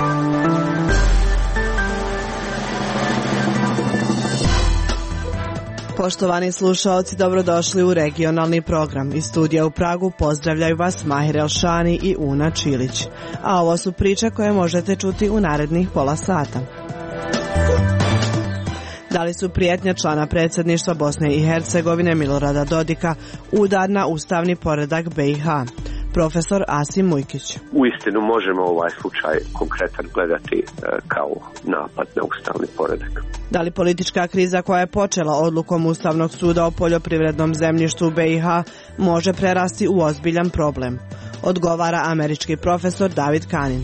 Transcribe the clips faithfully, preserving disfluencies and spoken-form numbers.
Poštovani slušaoci, dobrodošli u regionalni program. Iz studija u Pragu pozdravljaju vas Mahir Elšani i Una Čilić. A ovo su priče koje možete čuti u narednih pola sata. Da li su prijetnje člana predsjedništva Bosne i Hercegovine Milorada Dodika udar na ustavni poredak be i ha? Profesor Asim Mujkić. Uistinu možemo ovaj slučaj konkretan gledati e, kao napad na ustavni poredak. Da li politička kriza koja je počela odlukom Ustavnog suda o poljoprivrednom zemljištu u be i ha može prerasti u ozbiljan problem? Odgovara američki profesor David Kanin.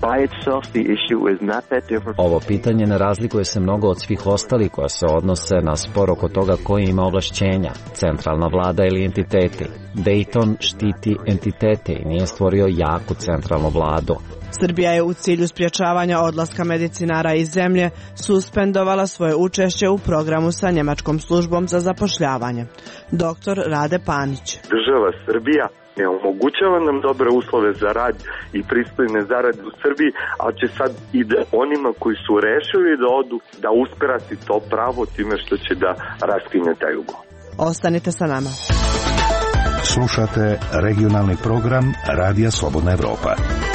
Ovo pitanje ne razlikuje se mnogo od svih ostalih koja se odnose na spor oko toga koji ima ovlašćenja, centralna vlada ili entiteti. Dayton štiti entitete i nije stvorio jaku centralnu vladu. Srbija je u cilju sprječavanja odlaska medicinara iz zemlje suspendovala svoje učešće u programu sa njemačkom službom za zapošljavanje. Doktor Rade Panić. Država Srbija ne omogućava nam dobre uslove za rad i pristojne zarade u Srbiji, ali će sad i da onima koji su rešili da odu da uskrati to pravo time što će da raskine taj ugovor. Ostanite sa nama. Slušate regionalni program Radija Slobodna Evropa.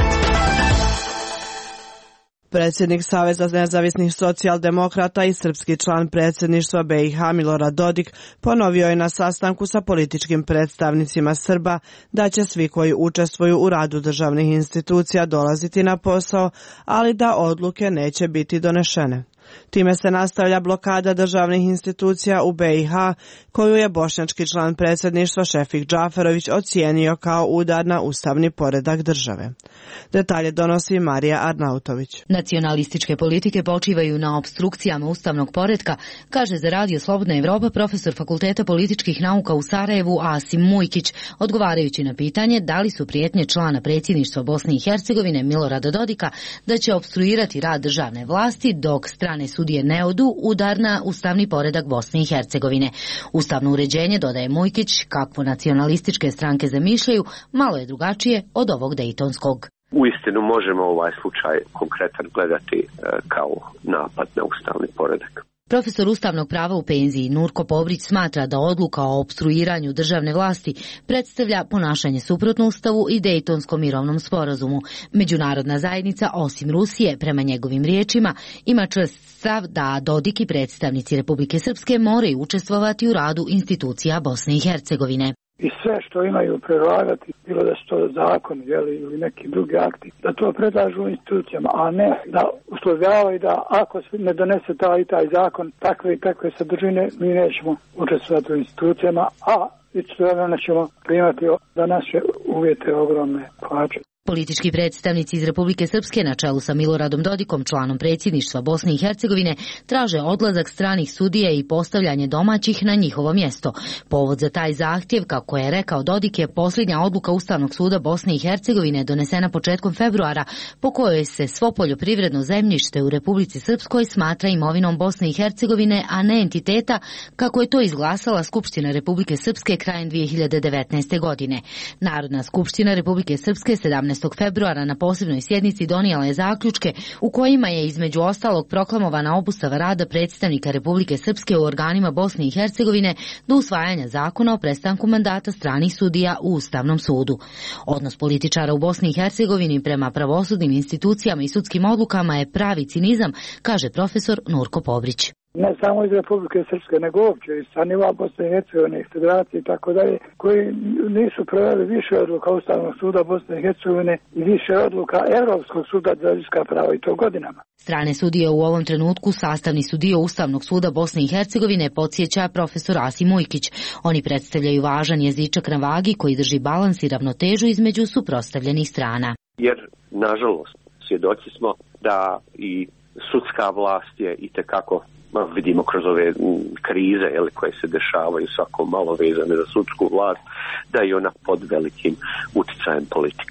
Predsjednik Saveza nezavisnih socijaldemokrata i srpski član predsjedništva be i ha Milorad Dodik ponovio je na sastanku sa političkim predstavnicima Srba da će svi koji učestvuju u radu državnih institucija dolaziti na posao, ali da odluke neće biti donešene. Time se nastavlja blokada državnih institucija u be i ha, koju je bošnjački član predsjedništva Šefik Džaferović ocijenio kao udar na ustavni poredak države. Detalje donosi Marija Arnautović. Nacionalističke politike počivaju na opstrukcijama ustavnog poretka, kaže za Radio Slobodna Evropa profesor Fakulteta političkih nauka u Sarajevu Asim Mujkić, odgovarajući na pitanje da li su prijetnje člana predsjedništva Bosne i Hercegovine Milorada Dodika da će opstruirati rad državne vlasti dok strane sudije ne odu udar na ustavni poredak Bosne i Hercegovine. Ustavno uređenje, dodaje Mujkić, kakvo nacionalističke stranke zamišljaju, malo je drugačije od ovog dejtonskog. Uistinu možemo ovaj slučaj konkretan gledati e, kao napad na ustavni poredak. Profesor ustavnog prava u penziji Nurko Pobrić smatra da odluka o opstruiranju državne vlasti predstavlja ponašanje suprotno ustavu i Dejtonskom mirovnom sporazumu. Međunarodna zajednica, osim Rusije, prema njegovim riječima, ima čvrst stav da Dodik i predstavnici Republike Srpske moraju učestvovati u radu institucija Bosne i Hercegovine. I sve što imaju predlagati, bilo da su to zakon jeli, ili neki drugi akti, da to predlažu institucijama, a ne da uslovljavaju da ako se ne donese taj i taj zakon, takve i takve sadržine, mi nećemo učestvovati u institucijama, a istovremeno ćemo primati za naše uvjete ogromne plaće. Politički predstavnici iz Republike Srpske na čelu sa Miloradom Dodikom, članom predsjedništva Bosne i Hercegovine, traže odlazak stranih sudija i postavljanje domaćih na njihovo mjesto. Povod za taj zahtjev, kako je rekao Dodik, je posljednja odluka Ustavnog suda Bosne i Hercegovine donesena početkom februara, po kojoj se svo poljoprivredno zemljište u Republici Srpskoj smatra imovinom Bosne i Hercegovine, a ne entiteta, kako je to izglasala Skupština Republike Srpske krajem dvije hiljade devetnaeste. godine. Narodna skupština Republike Srpske sedamnaestog februara na posebnoj sjednici donijela je zaključke u kojima je između ostalog proklamovana obustava rada predstavnika Republike Srpske u organima Bosne i Hercegovine do usvajanja zakona o prestanku mandata stranih sudija u Ustavnom sudu. Odnos političara u Bosni i Hercegovini prema pravosudnim institucijama i sudskim odlukama je pravi cinizam, kaže profesor Nurko Pobrić. Ne samo iz Republike Srpske, nego uopće iz nivoa Bosne i Hercegovine, federacije i tako dalje, koji nisu proveli više odluka Ustavnog suda Bosne i Hercegovine i više odluka Europskog suda za ljudska prava i to godinama. Strane sudije u ovom trenutku sastavni su dio Ustavnog suda Bosne i Hercegovine, podsjeća profesor Asim Mujkić. Oni predstavljaju važan jezičak na vagi koji drži balans i ravnotežu između suprotstavljenih strana. Jer, nažalost, svjedoci smo da i sudska vlast je itekako, vidimo kroz ove krize jeli, koje se dešavaju svako malo vezane za sudsku vlast, da je ona pod velikim utjecajem politike.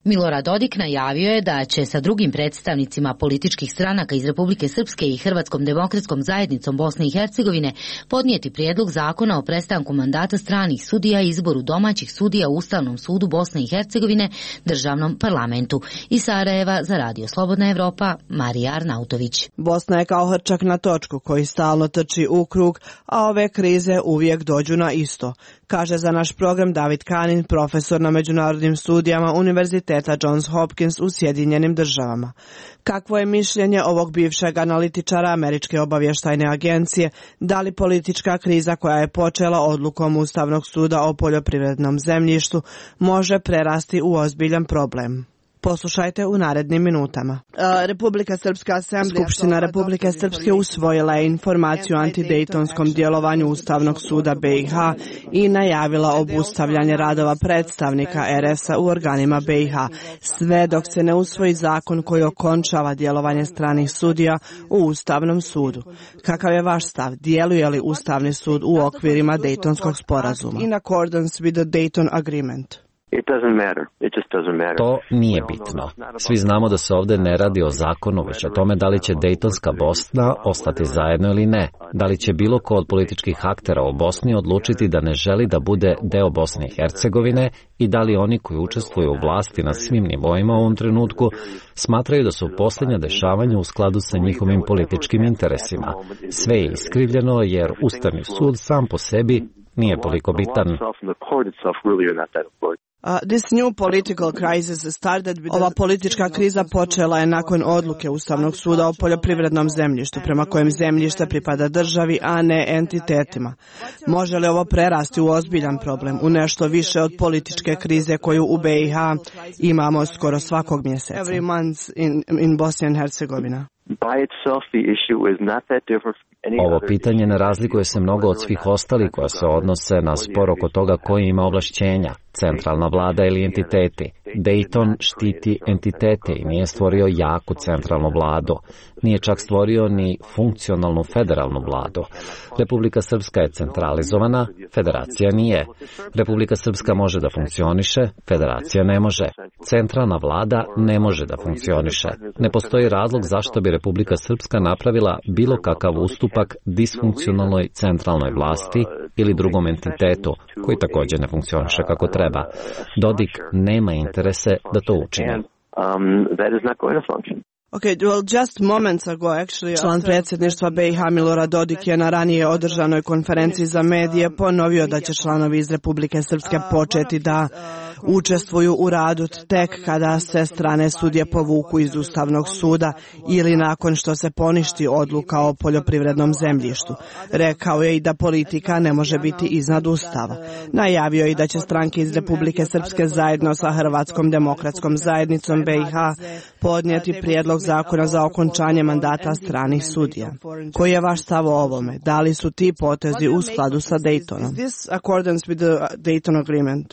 Milorad Dodik najavio je da će sa drugim predstavnicima političkih stranaka iz Republike Srpske i Hrvatskom demokratskom zajednicom Bosne i Hercegovine podnijeti prijedlog zakona o prestanku mandata stranih sudija i izboru domaćih sudija u Ustavnom sudu Bosne i Hercegovine, državnom parlamentu. Iz Sarajeva za Radio Slobodna Evropa, Marija Arnautović. Bosna je kao hrčak na točku koji stalno trči u krug, a ove krize uvijek dođu na isto, kaže za naš program David Kanin, profesor na međunarodnim studijama Univerziteta Johns Hopkins u Sjedinjenim državama. Kakvo je mišljenje ovog bivšeg analitičara Američke obavještajne agencije, da li politička kriza koja je počela odlukom Ustavnog suda o poljoprivrednom zemljištu može prerasti u ozbiljan problem? Poslušajte u narednim minutama. Republika Srpska asamblea Skupština Republike Srpske usvojila je informaciju o antidejtonskom djelovanju Ustavnog suda B i H i najavila obustavljanje radova predstavnika R S-a u organima B i H, sve dok se ne usvoji zakon koji okončava djelovanje stranih sudija u Ustavnom sudu. Kakav je vaš stav? Djeluje li Ustavni sud u okvirima Dejtonskog sporazuma? In accordance with the Dayton Agreement. To nije bitno. Svi znamo da se ovdje ne radi o zakonu, već o tome da li će Dejtonska Bosna ostati zajedno ili ne. Da li će bilo ko od političkih aktera u Bosni odlučiti da ne želi da bude deo Bosne i Hercegovine i da li oni koji učestvuju u vlasti na svim nivoima u ovom trenutku smatraju da su posljednja dešavanja u skladu sa njihovim političkim interesima. Sve je iskrivljeno jer Ustavni sud sam po sebi nije toliko bitan. Uh, this new political crisis started with Ova politička kriza počela je nakon odluke Ustavnog suda o poljoprivrednom zemljištu, prema kojem zemljište pripada državi, a ne entitetima. Može li ovo prerasti u ozbiljan problem, u nešto više od političke krize koju u B i H imamo skoro svakog mjeseca? Every month in, in Bosnia and Herzegovina. Ovo pitanje ne razlikuje se mnogo od svih ostalih koja se odnose na spor oko toga koji ima ovlašćenja, centralna vlada ili entiteti. Dayton štiti entitete i nije stvorio jaku centralnu vladu. Nije čak stvorio ni funkcionalnu federalnu vladu. Republika Srpska je centralizovana, federacija nije. Republika Srpska može da funkcioniše, federacija ne može. Centralna vlada ne može da funkcioniše. Ne postoji razlog zašto bi Republika Srpska napravila bilo kakav ustupak disfunkcionalnoj centralnoj vlasti ili drugom entitetu, koji također ne funkcioniše kako treba. Dodik nema interese da to učini. Okay, well, just moments ago, actually, član predsjedništva B i H Milorad Dodik je na ranije održanoj konferenciji za medije ponovio da će članovi iz Republike Srpske početi da učestvuju u radu tek kada se strane sudije povuku iz Ustavnog suda ili nakon što se poništi odluka o poljoprivrednom zemljištu. Rekao je i da politika ne može biti iznad Ustava. Najavio je i da će stranke iz Republike Srpske zajedno sa Hrvatskom demokratskom zajednicom B i H podnijeti prijedlog zakona za okončanje mandata stranih sudija. Koji je vaš stav o ovome? Da li su ti potezi u skladu sa Daytonom? Is this accordance with the Dayton Agreement?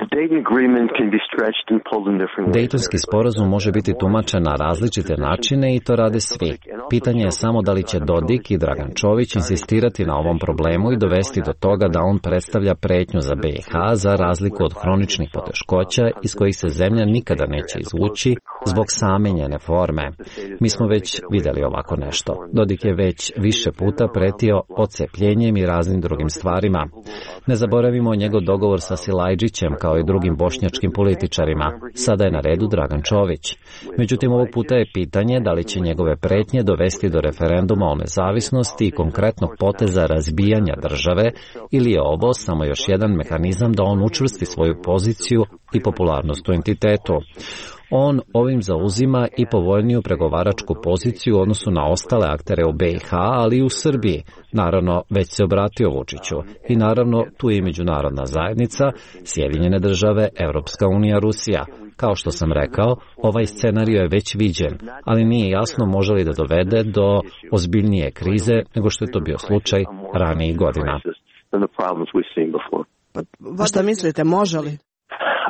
Dejtonski sporazum može biti tumačen na različite načine i to rade svi. Pitanje je samo da li će Dodik i Dragan Čović insistirati na ovom problemu i dovesti do toga da on predstavlja pretnju za B i H za razliku od hroničnih poteškoća iz kojih se zemlja nikada neće izvući zbog same njene forme. Mi smo već vidjeli ovako nešto. Dodik je već više puta pretio odcepljenjem i raznim drugim stvarima. Ne zaboravimo njegov dogovor sa Silajđićem kao i drugim bošnjačkim političarima. Sada je na redu Dragan Čović. Međutim, ovog puta je pitanje da li će njegove pretnje dovesti do referenduma o nezavisnosti i konkretnog poteza razbijanja države ili je ovo samo još jedan mehanizam da on učvrsti svoju poziciju i popularnost u entitetu. On ovim zauzima i povoljniju pregovaračku poziciju u odnosu na ostale aktere u B i H, ali i u Srbiji. Naravno, već se obratio Vučiću. I naravno, tu je i međunarodna zajednica, Sjedinjene države, Evropska unija, Rusija. Kao što sam rekao, ovaj scenario je već viđen, ali nije jasno može li da dovede do ozbiljnije krize nego što je to bio slučaj ranijih godina. Pa šta mislite, može li?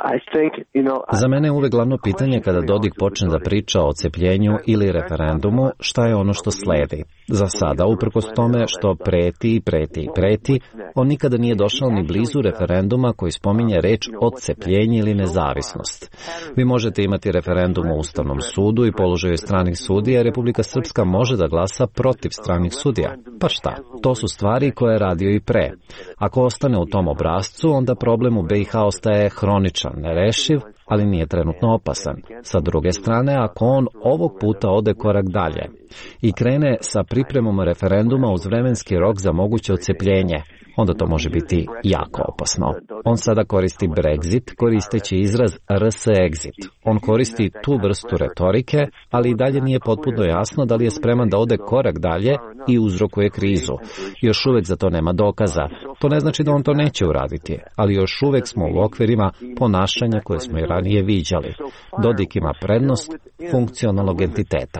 Za mene je uvek glavno pitanje kada Dodik počne da priča o cepljenju ili referendumu, šta je ono što sledi. Za sada, uprkos tome što preti i preti i preti, on nikada nije došao ni blizu referenduma koji spominje reč odcepljenje ili nezavisnost. Vi možete imati referendum u Ustavnom sudu i položaju stranih sudija, jer Republika Srpska može da glasa protiv stranih sudija. Pa šta? To su stvari koje je radio i pre. Ako ostane u tom obrascu, onda problem u B i H ostaje hroničan, nerešiv, ali nije trenutno opasan. Sa druge strane, ako on ovog puta ode korak dalje i krene sa pripremom referenduma uz vremenski rok za moguće odcepljenje, onda to može biti jako opasno. On sada koristi Brexit, koristeći izraz R S exit. On koristi tu vrstu retorike, ali i dalje nije potpuno jasno da li je spreman da ode korak dalje i uzrokuje krizu. Još uvek za to nema dokaza. To ne znači da on to neće uraditi, ali još uvek smo u okvirima ponašanja koje smo i ranije viđali. Dodik ima prednost funkcionalnog entiteta.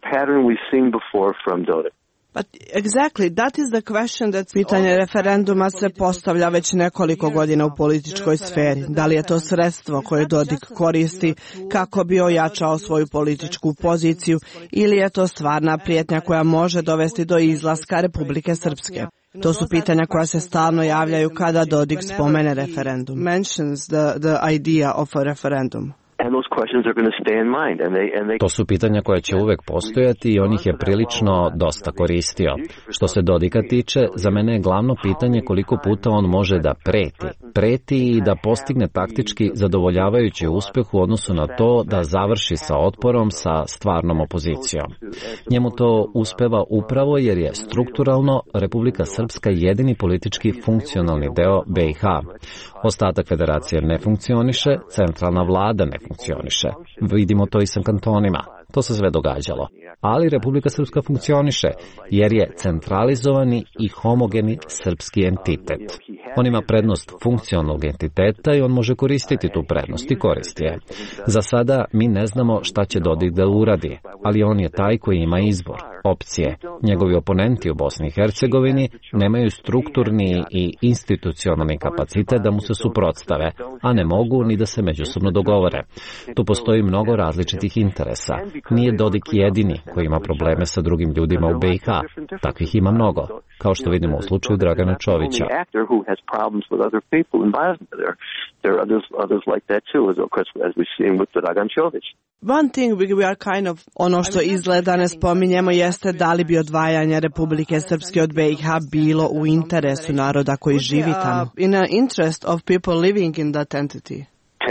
But exactly, that is the question that pitanje referenduma se postavlja već nekoliko godina u političkoj sferi. Da li je to sredstvo koje Dodik koristi kako bi ojačao svoju političku poziciju ili je to stvarna prijetnja koja može dovesti do izlaska Republike Srpske? To su pitanja koja se stalno javljaju kada Dodik spomene referendum. Mentions the, the idea of a referendum. To su pitanja koja će uvek postojati i on ih je prilično dosta koristio. Što se Dodika tiče, za mene je glavno pitanje koliko puta on može da preti. Preti i da postigne taktički zadovoljavajući uspeh u odnosu na to da završi sa otporom sa stvarnom opozicijom. Njemu to uspeva upravo jer je strukturalno Republika Srpska jedini politički funkcionalni deo B i H. Ostatak federacije ne funkcioniše, centralna vlada ne funkcioniše. Vidimo to i sa kantonima. To se sve događalo. Ali Republika Srpska funkcioniše, jer je centralizovani i homogeni srpski entitet. On ima prednost funkcionalnog entiteta i on može koristiti tu prednost i koristi je. Za sada mi ne znamo šta će Dodik da uradi, ali on je taj koji ima izbor, opcije. Njegovi oponenti u Bosni i Hercegovini nemaju strukturni i institucionalni kapacitet da mu se suprotstave, a ne mogu ni da se međusobno dogovore. Tu postoji mnogo različitih interesa. Nije Dodik jedini koji ima probleme sa drugim ljudima u B i H. Takvih ima mnogo, kao što vidimo u slučaju Dragana Čovića. One thing we are kind of, ono što izgleda ne spominjemo jeste da li bi odvajanje Republike Srpske od B i H bilo u interesu naroda koji živi tamo. In the interest of people living in that entity.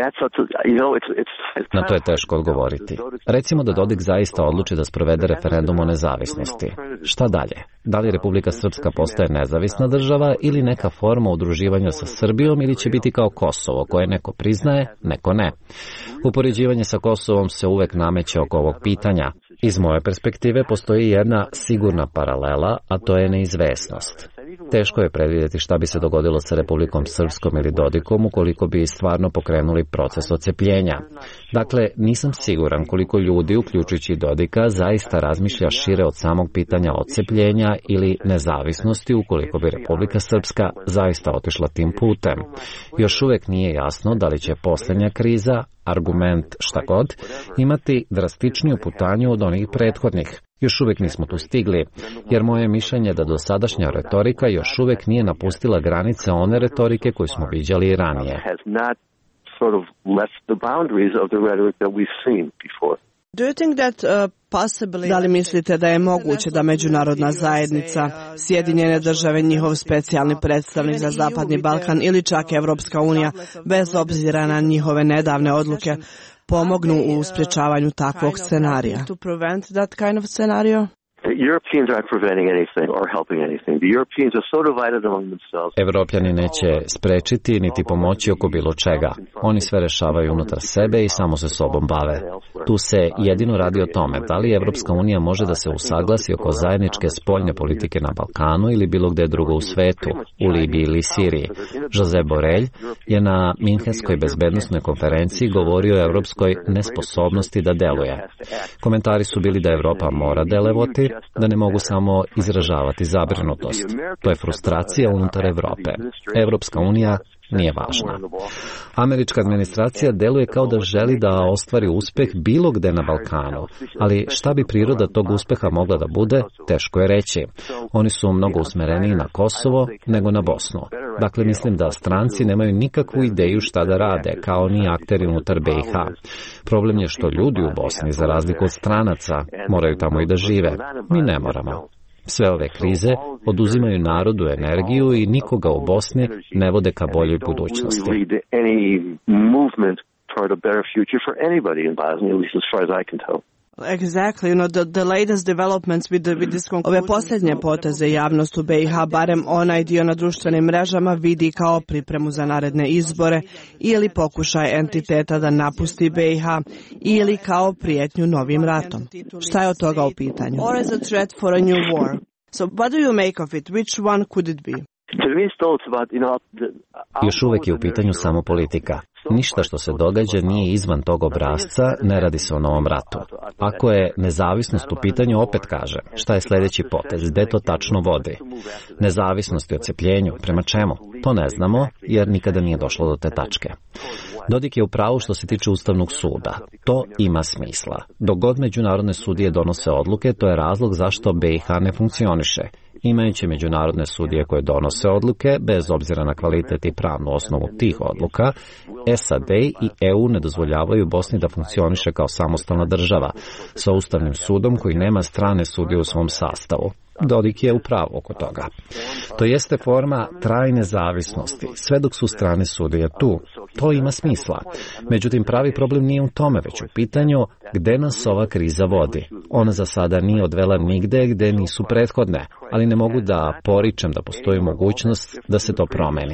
Na to je teško odgovoriti. Recimo da Dodik zaista odluči da sprovede referendum o nezavisnosti. Šta dalje? Da li Republika Srpska postaje nezavisna država ili neka forma udruživanja sa Srbijom ili će biti kao Kosovo, koje neko priznaje, neko ne? Upoređivanje sa Kosovom se uvek nameće oko ovog pitanja. Iz moje perspektive postoji jedna sigurna paralela, a to je neizvesnost. Teško je predvidjeti šta bi se dogodilo sa Republikom Srpskom ili Dodikom ukoliko bi stvarno pokrenuli proces odcepljenja. Dakle, nisam siguran koliko ljudi, uključujući Dodika, zaista razmišlja šire od samog pitanja odcepljenja ili nezavisnosti ukoliko bi Republika Srpska zaista otišla tim putem. Još uvek nije jasno da li će posljednja kriza, argument šta god, imati drastičniju putanju od onih prethodnih. Još uvek nismo tu stigli, jer moje mišljenje da dosadašnja retorika još uvek nije napustila granice one retorike koju smo viđali i ranije. Do you think that uh, possibly... Da li mislite da je moguće da međunarodna zajednica, Sjedinjene države, njihov specijalni predstavnik za Zapadni Balkan ili čak Evropska unija, bez obzira na njihove nedavne odluke, pomognu u sprječavanju takvog scenarija? To prevent that kind of scenario? Evropljani neće sprečiti niti pomoći oko bilo čega. Oni sve rešavaju unutar sebe i samo se sobom bave. Tu se jedino radi o tome da li Evropska unija može da se usaglasi oko zajedničke spoljne politike na Balkanu ili bilo gde drugo u svetu, u Libiji ili Siriji. Josep Borrell je na Minhenskoj bezbednosnoj konferenciji govorio o evropskoj nesposobnosti da deluje. Komentari su bili da Evropa mora delovati, da ne mogu samo izražavati zabrinutost. To je frustracija unutar Evrope. Evropska unija nije važna. Američka administracija deluje kao da želi da ostvari uspeh bilo gde na Balkanu, ali šta bi priroda tog uspeha mogla da bude, teško je reći. Oni su mnogo usmereniji na Kosovo nego na Bosnu. Dakle, mislim da stranci nemaju nikakvu ideju šta da rade, kao ni akteri unutar B i H. Problem je što ljudi u Bosni, za razliku od stranaca, moraju tamo i da žive. Mi ne moramo. Sve ove krize oduzimaju narodu energiju i nikoga u Bosni ne vode ka boljoj budućnosti. Exactly, you know, the, the latest developments with the, with this... Ove posljednje poteze javnost u B i H, barem onaj dio na društvenim mrežama, vidi kao pripremu za naredne izbore ili pokušaj entiteta da napusti B i H ili kao prijetnju novim ratom. Šta je od toga u pitanju? Or as a threat for a new war. So what do you make of it? Which one could it be? Još uvek je u pitanju samo politika. Ništa što se događa nije izvan tog obrasca, ne radi se o novom ratu. Ako je nezavisnost u pitanju, opet kaže, šta je sljedeći potez, gde to tačno vodi? Nezavisnost i odcepljenju, prema čemu? To ne znamo, jer nikada nije došlo do te tačke. Dodik je u pravu što se tiče Ustavnog suda. To ima smisla. Dok god međunarodne sudije donose odluke, to je razlog zašto B i H ne funkcioniše. Imajući međunarodne sudije koje donose odluke, bez obzira na kvalitet i pravnu osnovu tih odluka, S A D i E U ne dozvoljavaju Bosni da funkcioniše kao samostalna država, sa Ustavnim sudom koji nema strane sudije u svom sastavu. Dodik je u pravu oko toga. To jeste forma trajne zavisnosti, sve dok su strane sudije tu. To ima smisla. Međutim, pravi problem nije u tome, već u pitanju gde nas ova kriza vodi. Ona za sada nije odvela nigde gde nisu prethodne, ali ne mogu da poričem da postoji mogućnost da se to promeni.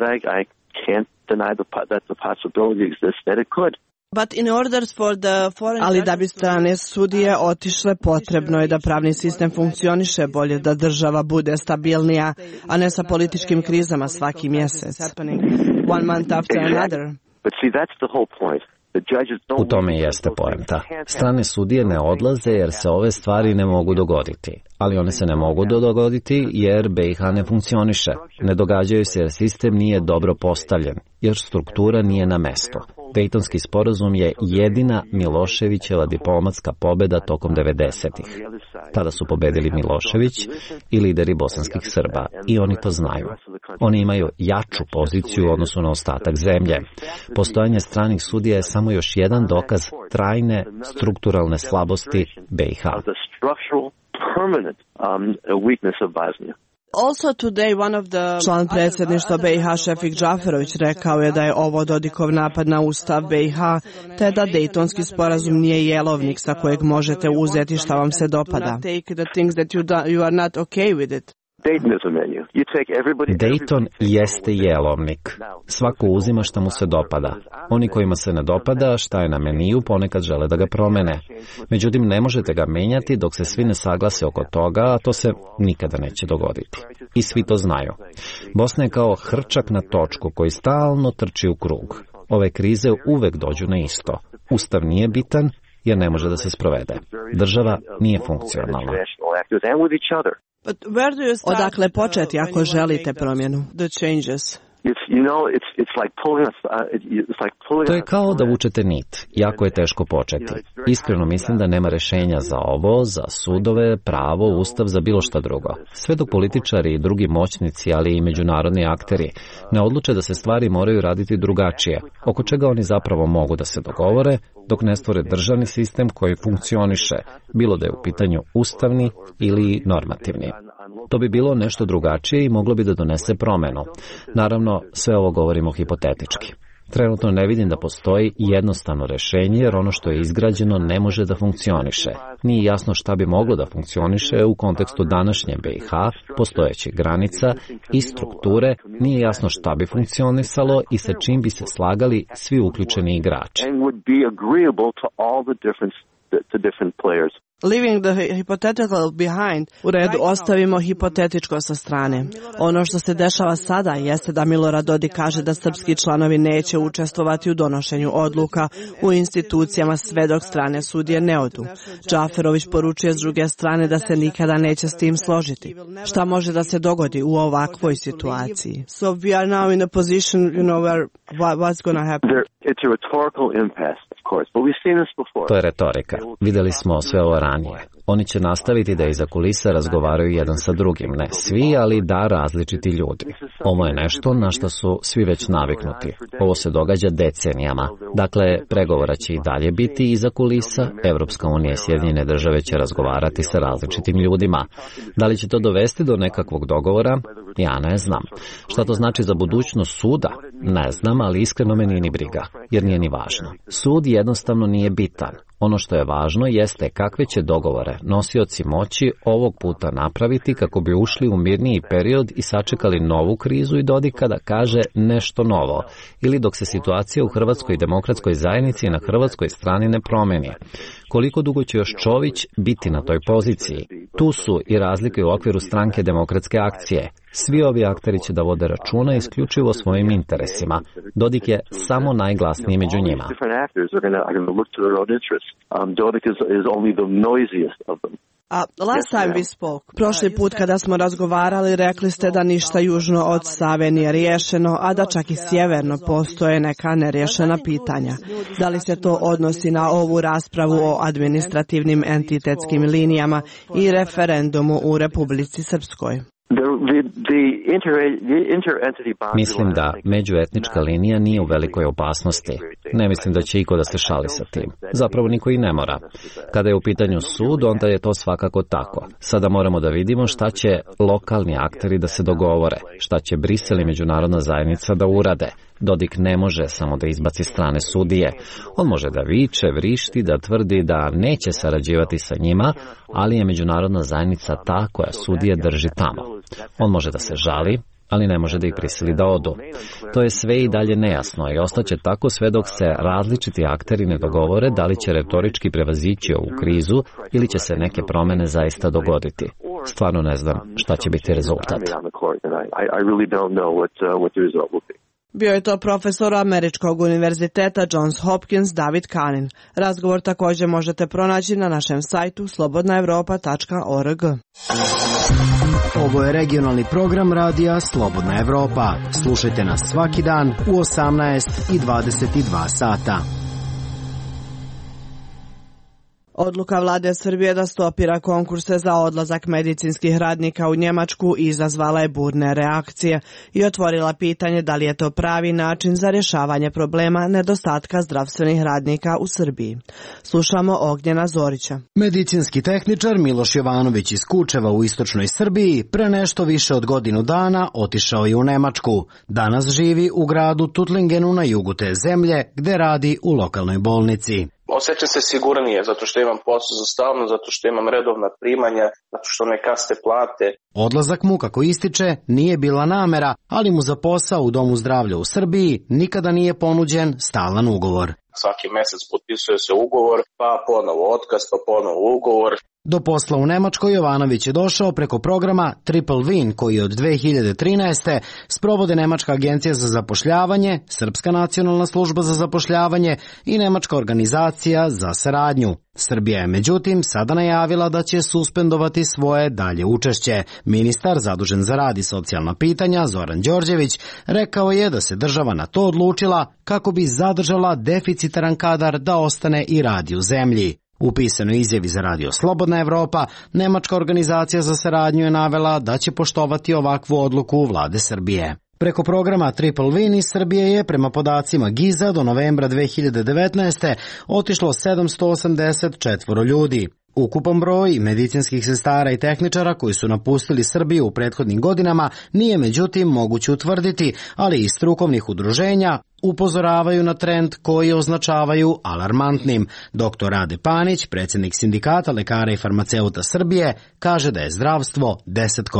But in order for the foreign... Ali da bi strane sudije otišle, potrebno je da pravni sistem funkcioniše bolje, da država bude stabilnija, a ne sa političkim krizama svaki mjesec. One month after another. U tome jeste poenta. Strane sudije ne odlaze jer se ove stvari ne mogu dogoditi. Ali one se ne mogu dogoditi jer B i H ne funkcioniše. Ne događaju se jer sistem nije dobro postavljen, jer struktura nije na mestu. Dejtonski sporazum je jedina Miloševićeva diplomatska pobeda tokom devedesetih. Tada su pobedili Milošević i lideri bosanskih Srba i oni to znaju. Oni imaju jaču poziciju u odnosu na ostatak zemlje. Postojanje stranih sudija je samo još jedan dokaz trajne strukturalne slabosti B i H. Also today one of the... Član predsjedništva B i H Šefik Džaferović rekao je da je ovo Dodikov napad na ustav B i H, te da Dejtonski sporazum nije jelovnik sa kojeg možete uzeti šta vam se dopada. Take the things that you, do, you are not okay with it. Dayton jeste jelovnik. Svako uzima šta mu se dopada. Oni kojima se ne dopada šta je na meniju ponekad žele da ga promene. Međutim, ne možete ga menjati dok se svi ne saglase oko toga, a to se nikada neće dogoditi. I svi to znaju. Bosna je kao hrčak na točku koji stalno trči u krug. Ove krize uvek dođu na isto. Ustav nije bitan jer ne može da se sprovede. Država nije funkcionalna. Odakle početi ako želite promjenu? The changes. To je kao da vučete nit. Jako je teško početi. Iskreno mislim da nema rešenja za ovo, za sudove, pravo, ustav, za bilo šta drugo. Sve dok političari i drugi moćnici, ali i međunarodni akteri, ne odluče da se stvari moraju raditi drugačije, oko čega oni zapravo mogu da se dogovore, dok ne stvore državni sistem koji funkcioniše, bilo da je u pitanju ustavni ili normativni. To bi bilo nešto drugačije i moglo bi da donese promenu. Naravno, sve ovo govorimo hipotetički. Trenutno ne vidim da postoji jednostavno rešenje, jer ono što je izgrađeno ne može da funkcioniše. Nije jasno šta bi moglo da funkcioniše u kontekstu današnje B i H, postojećih granica i strukture, nije jasno šta bi funkcionisalo i sa čim bi se slagali svi uključeni igrači. Leaving the hypothetical behind, u redu ostavimo hipotetičko sa strane. Ono što se dešava sada jeste da Milorad Dodik kaže da srpski članovi neće učestvovati u donošenju odluka u institucijama sve dok strane sudije ne odu. Džaferović poručuje s druge strane da se nikada neće s tim složiti. Šta može da se dogodi u ovakvoj situaciji? So we are now in a position, you know, where what, what's going to happen? There, it's a rhetorical impasse, of course, but we've seen this before. To je retorika. Videli smo sve ovo ranije. Oni će nastaviti da iza kulisa razgovaraju jedan sa drugim. Ne svi, ali da različiti ljudi. Ovo je nešto na što su svi već naviknuti. Ovo se događa decenijama. Dakle, pregovora će i dalje biti iza kulisa. Evropska unija i Sjedinjene države će razgovarati sa različitim ljudima. Da li će to dovesti do nekakvog dogovora? Ja ne znam. Šta to znači za budućnost suda? Ne znam, ali iskreno me nije ni briga, jer nije ni važno. Sud jednostavno nije bitan. Ono što je važno jeste kakve će dogovore nosioci moći ovog puta napraviti kako bi ušli u mirniji period i sačekali novu krizu i Dodika da kaže nešto novo, ili dok se situacija u Hrvatskoj demokratskoj zajednici i na hrvatskoj strani ne promeni. Koliko dugo će još Čović biti na toj poziciji? Tu su i razlike u okviru stranke Demokratske akcije. Svi ovi akteri će da vode računa isključivo o svojim interesima. Dodik je samo najglasniji među njima. Uh, last time we spoke, prošli put kada smo razgovarali, rekli ste da ništa južno od Save nije riješeno, a da čak i sjeverno postoje neka nerješena pitanja. Da li se to odnosi na ovu raspravu o administrativnim entitetskim linijama i referendumu u Republici Srpskoj? Mislim da međuetnička linija nije u velikoj opasnosti. Ne mislim da će iko da se šali sa tim. Zapravo niko i ne mora. Kada je u pitanju sud, onda je to svakako tako. Sada moramo da vidimo šta će lokalni akteri da se dogovore, šta će Brisel i međunarodna zajednica da urade. Dodik ne može samo da izbaci strane sudije. On može da viče, vrišti, da tvrdi da neće sarađivati sa njima, ali je međunarodna zajednica ta koja sudije drži tamo. On može da se žali, ali ne može da ih prisili da odu. To je sve i dalje nejasno i ostaće tako sve dok se različiti akteri ne dogovore da li će retorički prevazići ovu krizu ili će se neke promene zaista dogoditi. Stvarno ne znam šta će biti rezultat. Bio je to profesor Američkog univerziteta Johns Hopkins David Kanin. Razgovor također možete pronaći na našem sajtu slobodna evropa tačka org. Ovo je regionalni program radija Slobodna Evropa. Slušajte nas svaki dan u osamnaest i dvadeset dva sata. Odluka vlade Srbije da stopira konkurse za odlazak medicinskih radnika u Njemačku izazvala je burne reakcije i otvorila pitanje da li je to pravi način za rješavanje problema nedostatka zdravstvenih radnika u Srbiji. Slušamo Ognjena Zorića. Medicinski tehničar Miloš Jovanović iz Kučeva u istočnoj Srbiji pre nešto više od godinu dana otišao je u Nemačku. Danas živi u gradu Tuttlingenu na jugu te zemlje gde radi u lokalnoj bolnici. Osjećam se sigurnije, zato što imam posao za stalno, zato što imam redovna primanja, zato što ne kasne plate. Odlazak mu, kako ističe, nije bila namera, ali mu za posao u Domu zdravlja u Srbiji nikada nije ponuđen stalan ugovor. Svaki mesec potpisuje se ugovor, pa ponovo otkaz, pa ponovo ugovor. Do posla u Nemačkoj Jovanović je došao preko programa Triple Win, koji od dve hiljade trinaeste. sprovode Nemačka agencija za zapošljavanje, Srpska nacionalna služba za zapošljavanje i Nemačka organizacija za saradnju. Srbija je međutim sada najavila da će suspendovati svoje dalje učešće. Ministar zadužen za rad i socijalna pitanja Zoran Đorđević rekao je da se država na to odlučila kako bi zadržala deficitaran kadar da ostane i radi u zemlji. U pisanoj izjavi za radio Slobodna Evropa, Nemačka organizacija za saradnju je navela da će poštovati ovakvu odluku vlade Srbije. Preko programa Triple Win iz Srbije je, prema podacima Giza, do novembra dve hiljade devetnaeste. otišlo sedamsto osamdeset četvoro ljudi. Ukupan broj medicinskih sestara i tehničara koji su napustili Srbiju u prethodnim godinama nije međutim moguće utvrditi, ali iz strukovnih udruženja upozoravaju na trend koji označavaju alarmantnim. Doktor Rade Panić, predsjednik Sindikata lekara i farmaceuta Srbije, kaže da je zdravstvo desetkovano.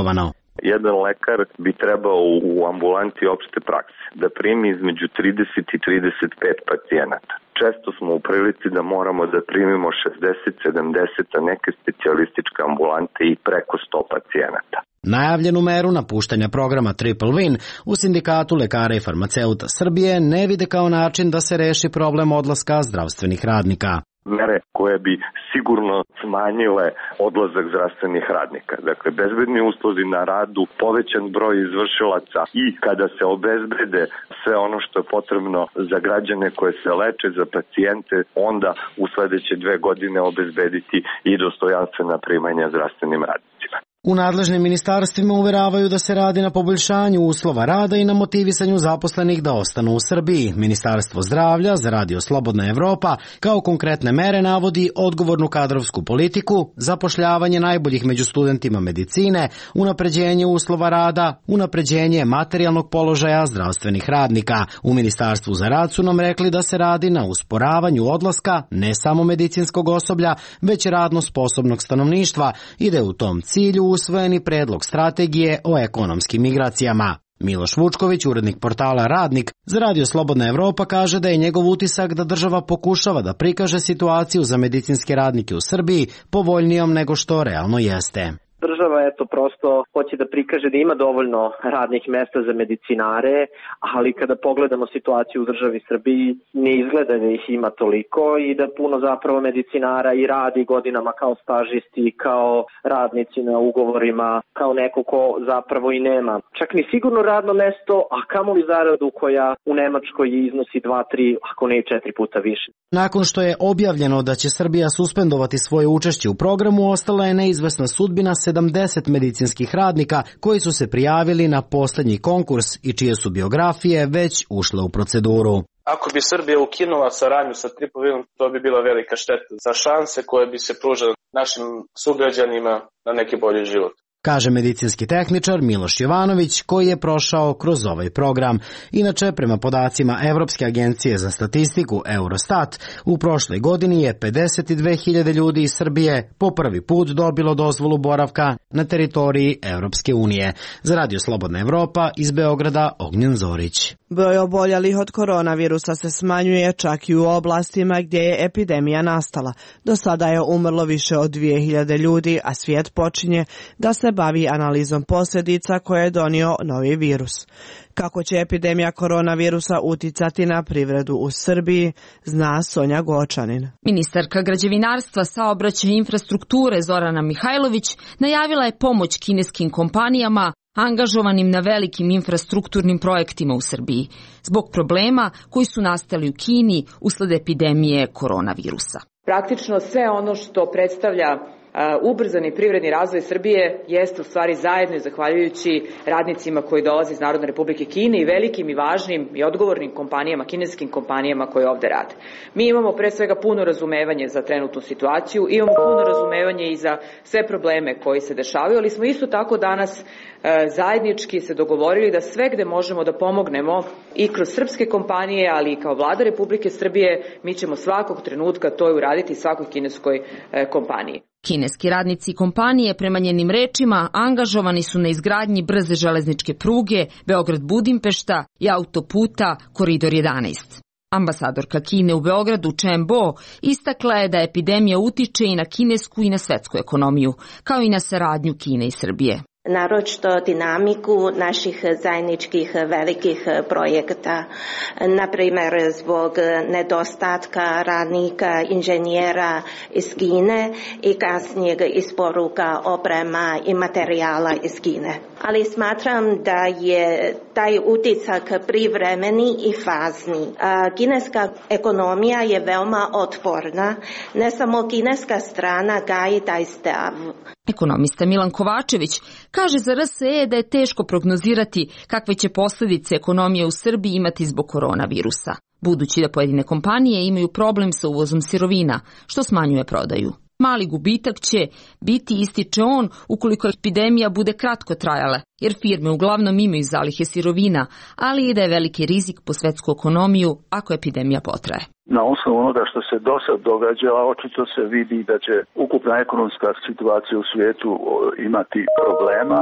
Jedan lekar bi trebao u ambulanti opšte prakse da primi između trideset i trideset pet pacijenata. Često smo u prilici da moramo da primimo šezdeset sedamdeset, a neke specijalističke ambulante i preko sto pacijenata. Najavljenu meru napuštanja programa Triple Win u Sindikatu lekara i farmaceuta Srbije ne vide kao način da se reši problem odlaska zdravstvenih radnika. Mere koje bi sigurno smanjile odlazak zdravstvenih radnika. Dakle, bezbedni uslovi na radu, povećan broj izvršilaca i kada se obezbede sve ono što je potrebno za građane koje se leče, za pacijente, onda u sledeće dve godine obezbediti i dostojanstvena primanja zdravstvenim radnicima. U nadležnim ministarstvima uveravaju da se radi na poboljšanju uslova rada i na motivisanju zaposlenih da ostanu u Srbiji. Ministarstvo zdravlja za Radio Slobodna Evropa kao konkretne mere navodi odgovornu kadrovsku politiku, zapošljavanje najboljih među studentima medicine, unapređenje uslova rada, unapređenje materijalnog položaja zdravstvenih radnika. U Ministarstvu za rad su nam rekli da se radi na usporavanju odlaska ne samo medicinskog osoblja, već radno sposobnog stanovništva i da je u tom cilju usvojeni predlog strategije o ekonomskim migracijama. Miloš Vučković, urednik portala Radnik za Radio Slobodna Evropa, kaže da je njegov utisak da država pokušava da prikaže situaciju za medicinske radnike u Srbiji povoljnijom nego što realno jeste. Država eto prosto hoće da prikaže da ima dovoljno radnih mesta za medicinare, ali kada pogledamo situaciju u državi Srbiji ne izgleda da ih ima toliko i da puno zapravo medicinara i radi godinama kao stažisti, kao radnici na ugovorima, kao neko ko zapravo i nema čak ni sigurno radno mesto, a kamoli zaradu koja u Nemačkoj iznosi dva, tri, ako ne i četiri puta više. Nakon što je objavljeno da će Srbija suspendovati svoje učešće u programu, ostala je neizvesna sudbina sedamdeset medicinskih radnika koji su se prijavili na poslednji konkurs i čije su biografije već ušle u proceduru. Ako bi Srbija ukinula saradnju sa Triple Winom, to bi bila velika šteta za šanse koje bi se pružale našim sugrađanima na neki bolji život, kaže medicinski tehničar Miloš Jovanović, koji je prošao kroz ovaj program. Inače, prema podacima Evropske agencije za statistiku Eurostat, u prošloj godini je pedeset dve hiljade ljudi iz Srbije po prvi put dobilo dozvolu boravka na teritoriji Evropske unije. Za Radio Slobodna Evropa iz Beograda Ognjen Zorić. Broj oboljelih od koronavirusa se smanjuje čak i u oblastima gdje je epidemija nastala. Do sada je umrlo više od dvije hiljade ljudi, a svijet počinje da se bavi analizom posljedica koje je donio novi virus. Kako će epidemija koronavirusa uticati na privredu u Srbiji, zna Sonja Gočanin. Ministarka građevinarstva, saobraćaja i infrastrukture Zorana Mihajlović najavila je pomoć kineskim kompanijama angažovanim na velikim infrastrukturnim projektima u Srbiji zbog problema koji su nastali u Kini usled epidemije koronavirusa. Praktično sve ono što predstavlja ubrzani privredni razvoj Srbije jeste u stvari zajedno i zahvaljujući radnicima koji dolaze iz Narodne Republike Kine i velikim i važnim i odgovornim kompanijama, kineskim kompanijama koje ovde rade. Mi imamo pre svega puno razumevanje za trenutnu situaciju, imamo puno razumevanje i za sve probleme koji se dešavaju, ali smo isto tako danas zajednički se dogovorili da sve gde možemo da pomognemo i kroz srpske kompanije, ali i kao vlada Republike Srbije, mi ćemo svakog trenutka to i uraditi svakoj kineskoj kompaniji. Kineski radnici kompanije, prema njenim rečima, angažovani su na izgradnji brze železničke pruge Beograd-Budimpešta i autoputa Koridor jedanaest. Ambasadorka Kine u Beogradu Chen Bo istakla je da epidemija utiče i na kinesku i na svetsku ekonomiju, kao i na saradnju Kine i Srbije. Naročito dinamiku naših zajedničkih velikih projekata, na primjer zbog nedostatka radnika, inženjera iz Kine i kasnijeg isporuka oprema i materijala iz Kine. Ali smatram da je taj utisak privremeni i fazni. Kineska ekonomija je veoma otporna, ne samo kineska strana gaji taj stav. Ekonomista Milan Kovačević kaže za R S E da je teško prognozirati kakve će posljedice ekonomije u Srbiji imati zbog koronavirusa, budući da pojedine kompanije imaju problem sa uvozom sirovina, što smanjuje prodaju. Mali gubitak će biti, ističe on, ukoliko epidemija bude kratko trajala, jer firme uglavnom imaju zalihe sirovina, ali i da je veliki rizik po svetsku ekonomiju ako epidemija potraje. Na osnovu onoga što se do sad događa, očito se vidi da će ukupna ekonomska situacija u svijetu imati problema,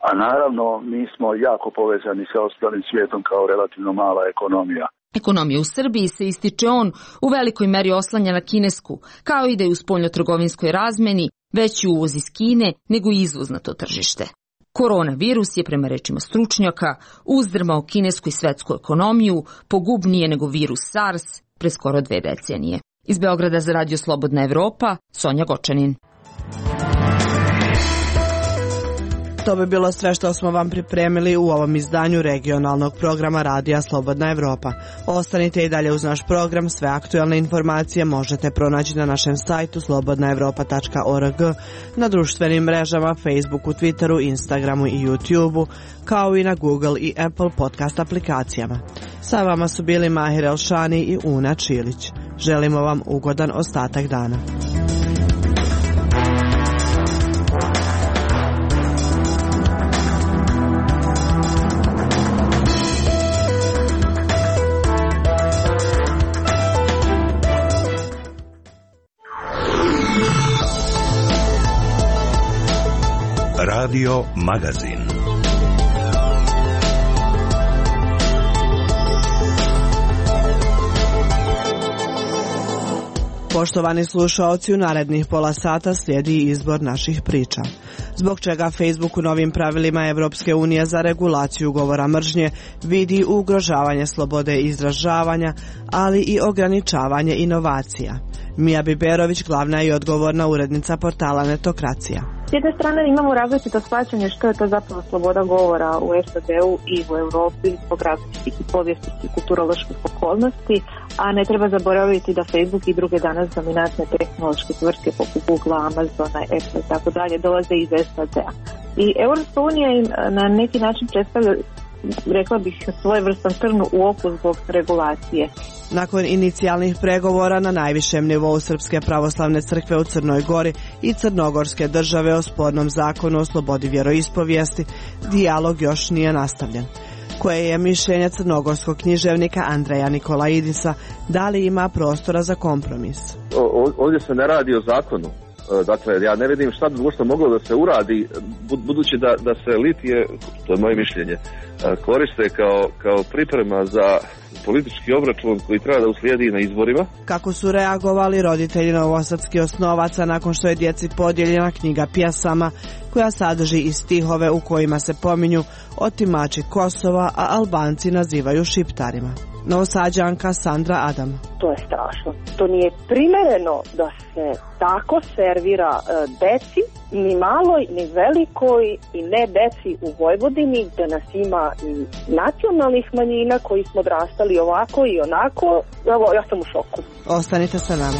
a naravno mi smo jako povezani sa ostalim svijetom kao relativno mala ekonomija. Ekonomija u Srbiji, se ističe on, u velikoj meri oslanja na kinesku, kao i da je u spoljnotrgovinskoj razmeni veći uvoz iz Kine nego izvoz na to tržište. Koronavirus je, prema rečima stručnjaka, uzdrmao kinesku i svetsku ekonomiju, pogubnije nego virus SARS pre skoro dve decenije. Iz Beograda za Radio Slobodna Evropa, Sonja Gočanin. To bi bilo sve što smo vam pripremili u ovom izdanju regionalnog programa Radija Slobodna Evropa. Ostanite i dalje uz naš program, sve aktualne informacije možete pronaći na našem sajtu slobodna evropa tačka org, na društvenim mrežama, Facebooku, Twitteru, Instagramu i YouTubeu, kao i na Google i Apple podcast aplikacijama. Sa vama su bili Mahir Elšani i Una Čilić. Želimo vam ugodan ostatak dana. Radio Magazin. Poštovani slušaoci, u narednih pola sata slijedi izbor naših priča. Zbog čega Facebook u novim pravilima Evropske unije za regulaciju govora mržnje vidi ugrožavanje slobode izražavanja, ali i ograničavanje inovacija. Mija Biberović, glavna i odgovorna urednica portala Netokracija. S jedne strane imamo različito shvaćanje što je to zapravo sloboda govora u S A D-u i u Europi zbog različitih i povijesnih i kulturoloških okolnosti, a ne treba zaboraviti da Facebook i druge danas dominantne tehnološke tvrtke poput Google, Amazona, Apple i tako dalje dolaze iz S A D-a. I Europska unija im na neki način predstavlja, rekla bih, svojevrstan trn u oku zbog regulacije. Nakon inicijalnih pregovora na najvišem nivou Srpske pravoslavne crkve u Crnoj Gori i Crnogorske države o spornom zakonu o slobodi vjeroispovijesti, dijalog još nije nastavljen. Koje je mišljenje crnogorskog književnika Andreja Nikolaidisa, da li ima prostora za kompromis? O, ovdje se ne radi o zakonu. Dakle, ja ne vidim šta bi uopšte moglo da se uradi, budući da, da se litije, to je moje mišljenje, koriste kao, kao priprema za politički obračun koji treba da uslijedi na izborima. Kako su reagovali roditelji novosadskih osnovaca nakon što je djeci podijeljena knjiga pjesama koja sadrži i stihove u kojima se pominju otimači Kosova, a Albanci nazivaju šiptarima? Novosađanka Sandra Adam. To je strašno. To nije primereno da se tako servira e, deci, ni maloj, ni velikoj i ne deci u Vojvodini, gde nas ima i nacionalnih manjina koji smo odrastali ovako i onako. Evo, ja sam u šoku. Ostanite sa nama.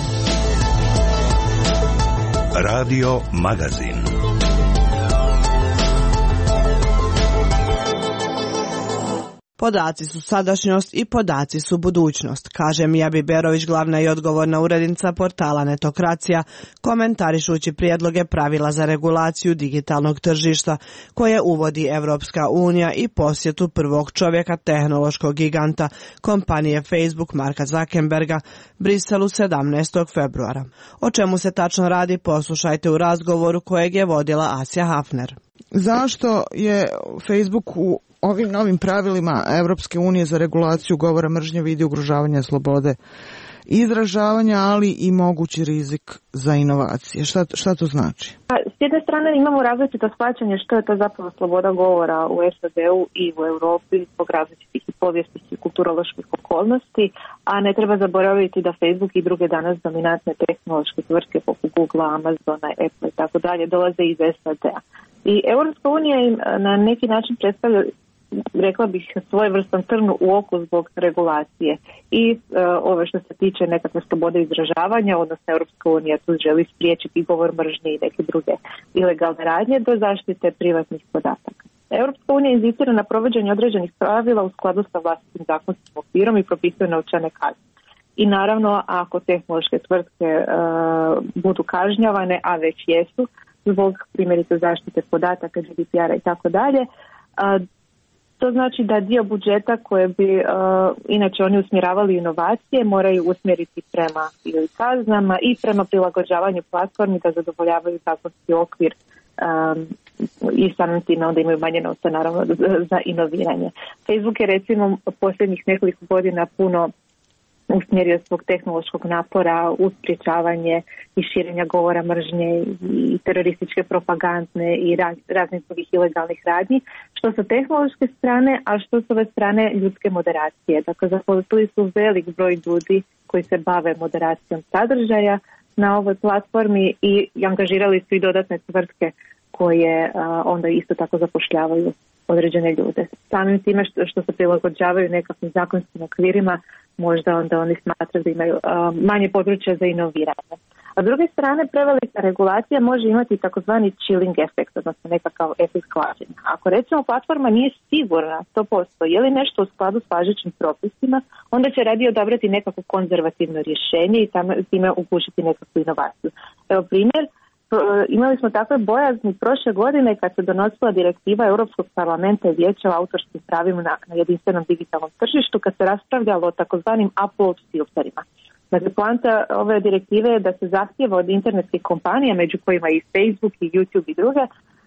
Radio Magazin. Podaci su sadašnjost i podaci su budućnost, kaže Mija Biberović, glavna i odgovorna urednica portala Netokracija, komentarišući prijedloge pravila za regulaciju digitalnog tržišta koje uvodi Evropska unija i posjetu prvog čovjeka tehnološkog giganta kompanije Facebook Marka Zuckerberga Briselu sedamnaestog februara. O čemu se tačno radi, poslušajte u razgovoru kojeg je vodila Asja Hafner. Zašto je Facebook u ovim novim pravilima Evropske unije za regulaciju govora mržnje vidi ugrožavanje slobode izražavanja, ali i mogući rizik za inovacije? Šta, šta to znači? S jedne strane imamo različito shvaćanje što je to zapravo sloboda govora u S A D-u i u Europi zbog različitih i povijesnih i kulturoloških okolnosti, a ne treba zaboraviti da Facebook i druge danas dominantne tehnološke tvrtke poput Google, Amazona, Apple i tako dalje dolaze iz S A D-a. I Europska unija im na neki način predstavlja, rekla bih, svojevrstan trn u oku zbog regulacije i e, ove što se tiče nekakve slobode izražavanja, odnosno Europska unija tu želi spriječiti govor mržnje i neke druge ilegalne radnje do zaštite privatnih podataka. Europska unija inzistira na provođenju određenih pravila u skladu sa vlastitim zakonskim okvirom i propisuje novčane kazne. I naravno, ako tehnološke tvrtke e, budu kažnjavane, a već jesu, zbog primjerice zaštite podataka, G D P R-a i tako dalje, to znači da dio budžeta koje bi uh, inače oni usmjeravali inovacije moraju usmjeriti prema ili kaznama i prema prilagođavanju platformi da zadovoljavaju zakonski okvir um, i samim time onda imaju manje novca naravno za inoviranje. Facebook je recimo posljednjih nekoliko godina puno usmjerio svog tehnološkog napora u sprječavanje i širenja govora mržnje i terorističke propagandne i raz, raznih drugih ilegalnih radnji, što sa tehnološke strane, a što s ove strane ljudske moderacije. Dakle, zaposlili su velik broj ljudi koji se bave moderacijom sadržaja na ovoj platformi i angažirali su i dodatne tvrtke koje a, onda isto tako zapošljavaju određene ljude. Samim time što, što se prilagođavaju nekakvim zakonskim okvirima, možda onda oni smatraju da imaju a, manje područja za inoviranje. A s druge strane, prevelika regulacija može imati takozvani chilling efekt, odnosno nekakav efekt hlađenja. Ako recimo platforma nije sigurna sto posto je li nešto u skladu s važećim propisima, onda će radije odabrati nekako konzervativno rješenje i tamo, time ugušiti nekakvu inovaciju. Evo primjer, imali smo takve bojazni prošle godine kad se donosila direktiva Europskog parlamenta i vijeća o autorskim pravima na, na jedinstvenom digitalnom tržištu, kad se raspravljalo o takozvanim upload filterima. Dakle, poanta ove direktive je da se zahtijeva od internetskih kompanija, među kojima i Facebook i YouTube i druge,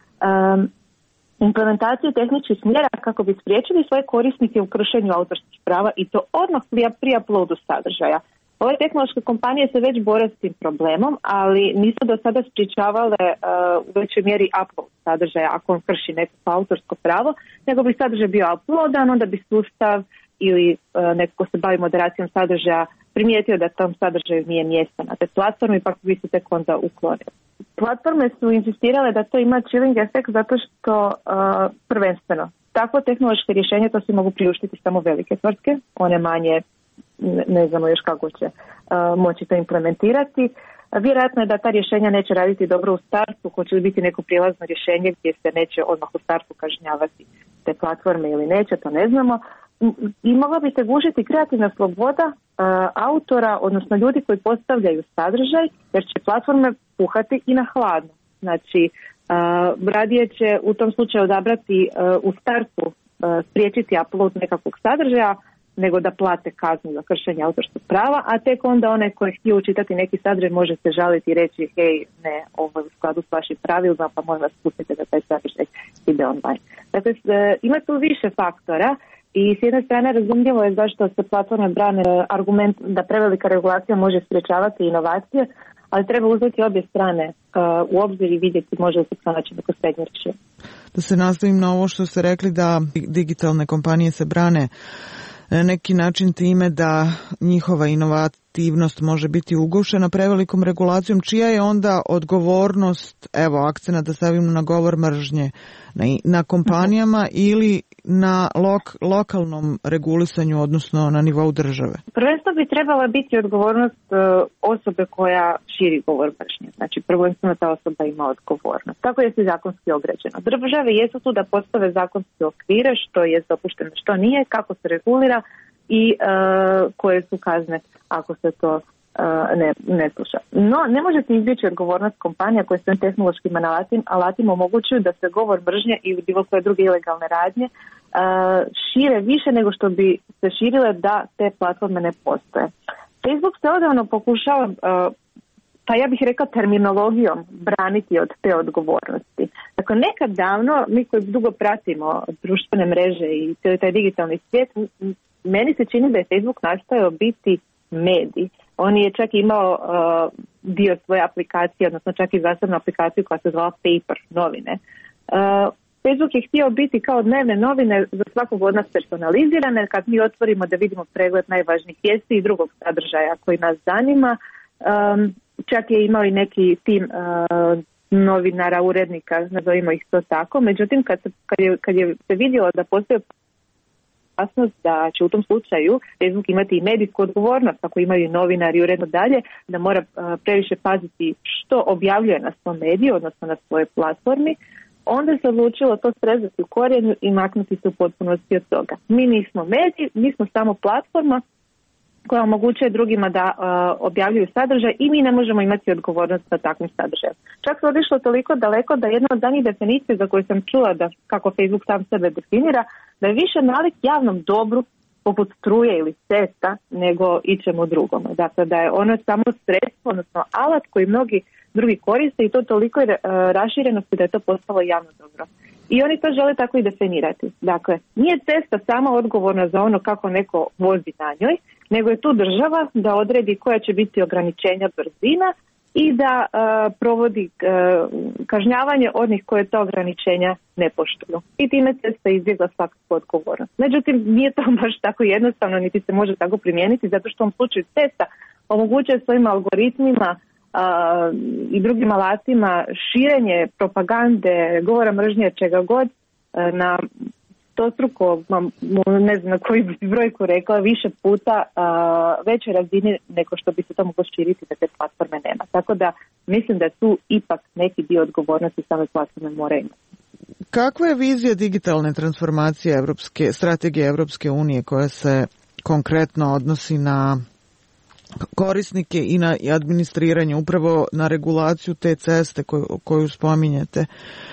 um, implementaciju tehničkih mjera kako bi spriječili svoje korisnike u kršenju autorskih prava i to odmah pri uploadu sadržaja. Ove tehnološke kompanije se već bore s tim problemom, ali nisu do sada sprječavale uh, u većoj mjeri upload sadržaja ako on krši neko autorsko pravo, nego bi sadržaj bio uploadan, onda bi sustav ili uh, neko ko se bavi moderacijom sadržaja primijetio da tom sadržaju nije mjesto na te platforme i pak bi se tek onda uklonio. Platforme su insistirale da to ima chilling efekt zato što uh, prvenstveno takvo tehnološke rješenje to se mogu priuštiti samo velike tvrtke, one manje ne, ne znamo još kako će uh, moći to implementirati. Vjerojatno je da ta rješenja neće raditi dobro u startu, hoće li biti neko prijelazno rješenje gdje se neće odmah u startu kažnjavati te platforme ili neće, to ne znamo. I mogla bi se gušiti kreativna sloboda uh, autora, odnosno ljudi koji postavljaju sadržaj, jer će platforme puhati i na hladno. Znači, uh, radije će u tom slučaju odabrati uh, u startu uh, spriječiti upload nekakvog sadržaja, nego da plate kaznu za kršenje autorskog prava, a tek onda onaj koji je htio učitati neki sadržaj može se žaliti i reći hej, ne, ovo je u skladu s vašim pravilima, pa molim vas pustite da taj sadržaj ide online. Dakle, ima tu više faktora i s jedne strane razumljivo je zašto se platforme brane argument da prevelika regulacija može sprječavati inovacije, ali treba uzeti obje strane uh, u obzir i vidjeti može li se pronaći neko srednje rješenje. Da se nastavim na ovo što ste rekli da digitalne kompanije se brane na neki način time da njihova inovativnost može biti ugušena prevelikom regulacijom, čija je onda odgovornost, evo akcenat da stavimo na govor mržnje, na, na kompanijama ili na lok, lokalnom regulisanju, odnosno na nivou države? Prvenstveno bi trebala biti odgovornost uh, osobe koja širi govor mržnje. Znači prvenstveno ta osoba ima odgovornost. Tako je se zakonski određeno. Države jesu tu da postave zakonske okvire, što je dopušteno, što nije, kako se regulira i uh, koje su kazne ako se to Uh, ne, ne sluša. No, ne možete izbjeći odgovornost kompanija koje svojim tehnološkim alatima, alatima omogućuju da se govor mržnje ili bilo koje druge ilegalne radnje uh, šire više nego što bi se širile da te platforme ne postoje. Facebook se odavno pokušava, uh, pa ja bih rekla terminologijom, braniti od te odgovornosti. Dakle, nekad davno, mi koji dugo pratimo društvene mreže i taj digitalni svijet, meni se čini da je Facebook nastojao biti medij. On je čak imao uh, dio svoje aplikacije, odnosno čak i zasebnu aplikaciju koja se zvala Paper, novine. Uh, Facebook je htio biti kao dnevne novine za svakog od nas personalizirane, kad mi otvorimo da vidimo pregled najvažnijih vijesti i drugog sadržaja koji nas zanima. Um, čak je imao i neki tim uh, novinara, urednika, nazovimo ih to tako. Međutim, kad se, kad je, kad je se vidjelo da postoje opasnost da će u tom slučaju Facebook imati i medijsku odgovornost, ako imaju i novinari i uredno dalje, da mora uh, previše paziti što objavljuje na svom mediju, odnosno na svojoj platformi, onda se odlučilo to srezati u korijenu i maknuti se u potpunosti od toga. Mi nismo mediji, mi smo samo platforma koja omogućuje drugima da uh, objavljuju sadržaj i mi ne možemo imati odgovornost na takvim sadržajem. Čak se odišlo toliko daleko da jedna od danih definicija za koju sam čula da kako Facebook sam sebe definira, da je više nalik javnom dobru poput struje ili cesta, nego ičemu drugome. Dakle, da je ono samo sredstvo, odnosno alat koji mnogi drugi koriste i to toliko je raširenosti da je to postalo javno dobro. I oni to žele tako i definirati. Dakle, nije cesta sama odgovorna za ono kako neko vozi na njoj, nego je tu država da odredi koja će biti ograničenja brzina i da uh, provodi uh, kažnjavanje onih koje to ograničenja ne poštuju. I time cesta izbjegla svakako odgovornost. Međutim, nije to baš tako jednostavno, niti se može tako primijeniti, zato što u ovom slučaju cesta omogućuje svojim algoritmima uh, i drugim alatima širenje propagande, govora mržnje, čega god uh, na stostruko, ne znam na koju bi brojku rekla, više puta uh, većoj razini nego što bi se to moglo širiti da te platforme nema. Tako da mislim da tu ipak neki dio odgovornosti same platforme moraju imati. Kakva je vizija digitalne transformacije Evropske, strategije Evropske unije koja se konkretno odnosi na korisnike i na administriranje, upravo na regulaciju te ceste koju, koju spominjete?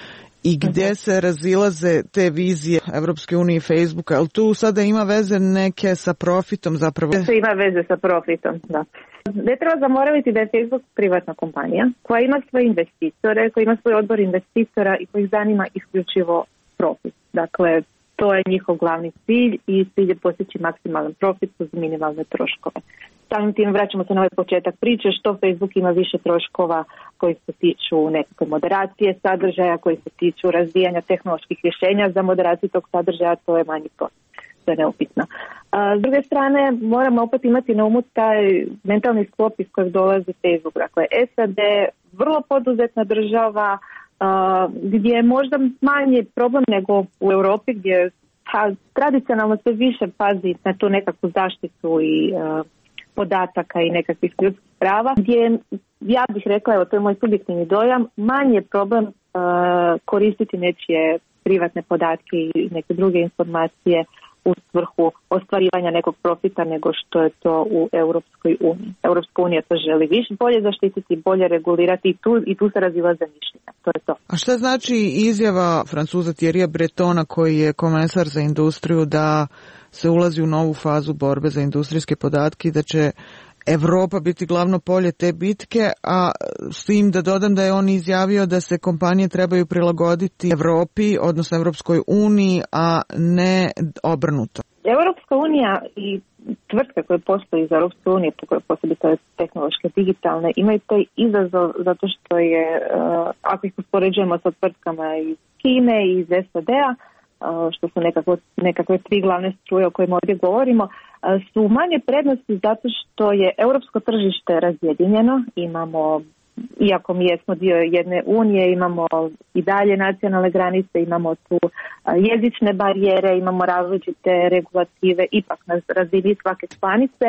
I gdje se razilaze te vizije Evropske unije i Facebooka? Ali tu sada ima veze neke sa profitom zapravo? To ima veze sa profitom, da. Ne treba zaboraviti da je Facebook privatna kompanija koja ima svoje investitore, koja ima svoj odbor investitora i kojih zanima isključivo profit. Dakle, to je njihov glavni cilj i cilj je postići maksimalan profit uz minimalne troškove. Samim tim vraćamo se na ovaj početak priče što Facebook ima više troškova koji se tiču nekakve moderacije sadržaja, koji se tiču razvijanja tehnoloških rješenja za moderaciju tog sadržaja, to je manji profit. To je neupitno. A, s druge strane, moramo opet imati na umu taj mentalni sklop iz kojeg dolazi Facebook. Dakle, S A D, vrlo poduzetna država, a, gdje je možda manji problem nego u Europi, gdje a, tradicionalno se više pazi na tu nekakvu zaštitu i a, podataka i nekakvih ljudskih prava, gdje ja bih rekla, evo to je moj subjektivni dojam, manji je problem uh, koristiti nečije privatne podatke i neke druge informacije u svrhu ostvarivanja nekog profita nego što je to u Europskoj uniji. Europska unija to želi više, bolje zaštititi, bolje regulirati i tu, i tu se razilaze mišljenja. To je to. A šta znači izjava Francuza Thierrya Bretona koji je komesar za industriju da se ulazi u novu fazu borbe za industrijske podatke i da će Evropa biti glavno polje te bitke, a s tim da dodam da je on izjavio da se kompanije trebaju prilagoditi Evropi, odnosno Evropskoj uniji, a ne obrnuto. Europska unija i tvrtke koje postoji iz Europske unije, posebno tehnološke, digitalne, imaju taj izazov zato što je, ako ih uspoređujemo sa tvrtkama iz Kine i iz S A D-a, što su nekako, nekakve tri glavne struje o kojima ovdje govorimo, su manje prednosti zato što je europsko tržište razjedinjeno. Imamo, iako mi jesmo dio jedne unije, imamo i dalje nacionalne granice, imamo tu jezične barijere, imamo različite regulative ipak na razini svake članice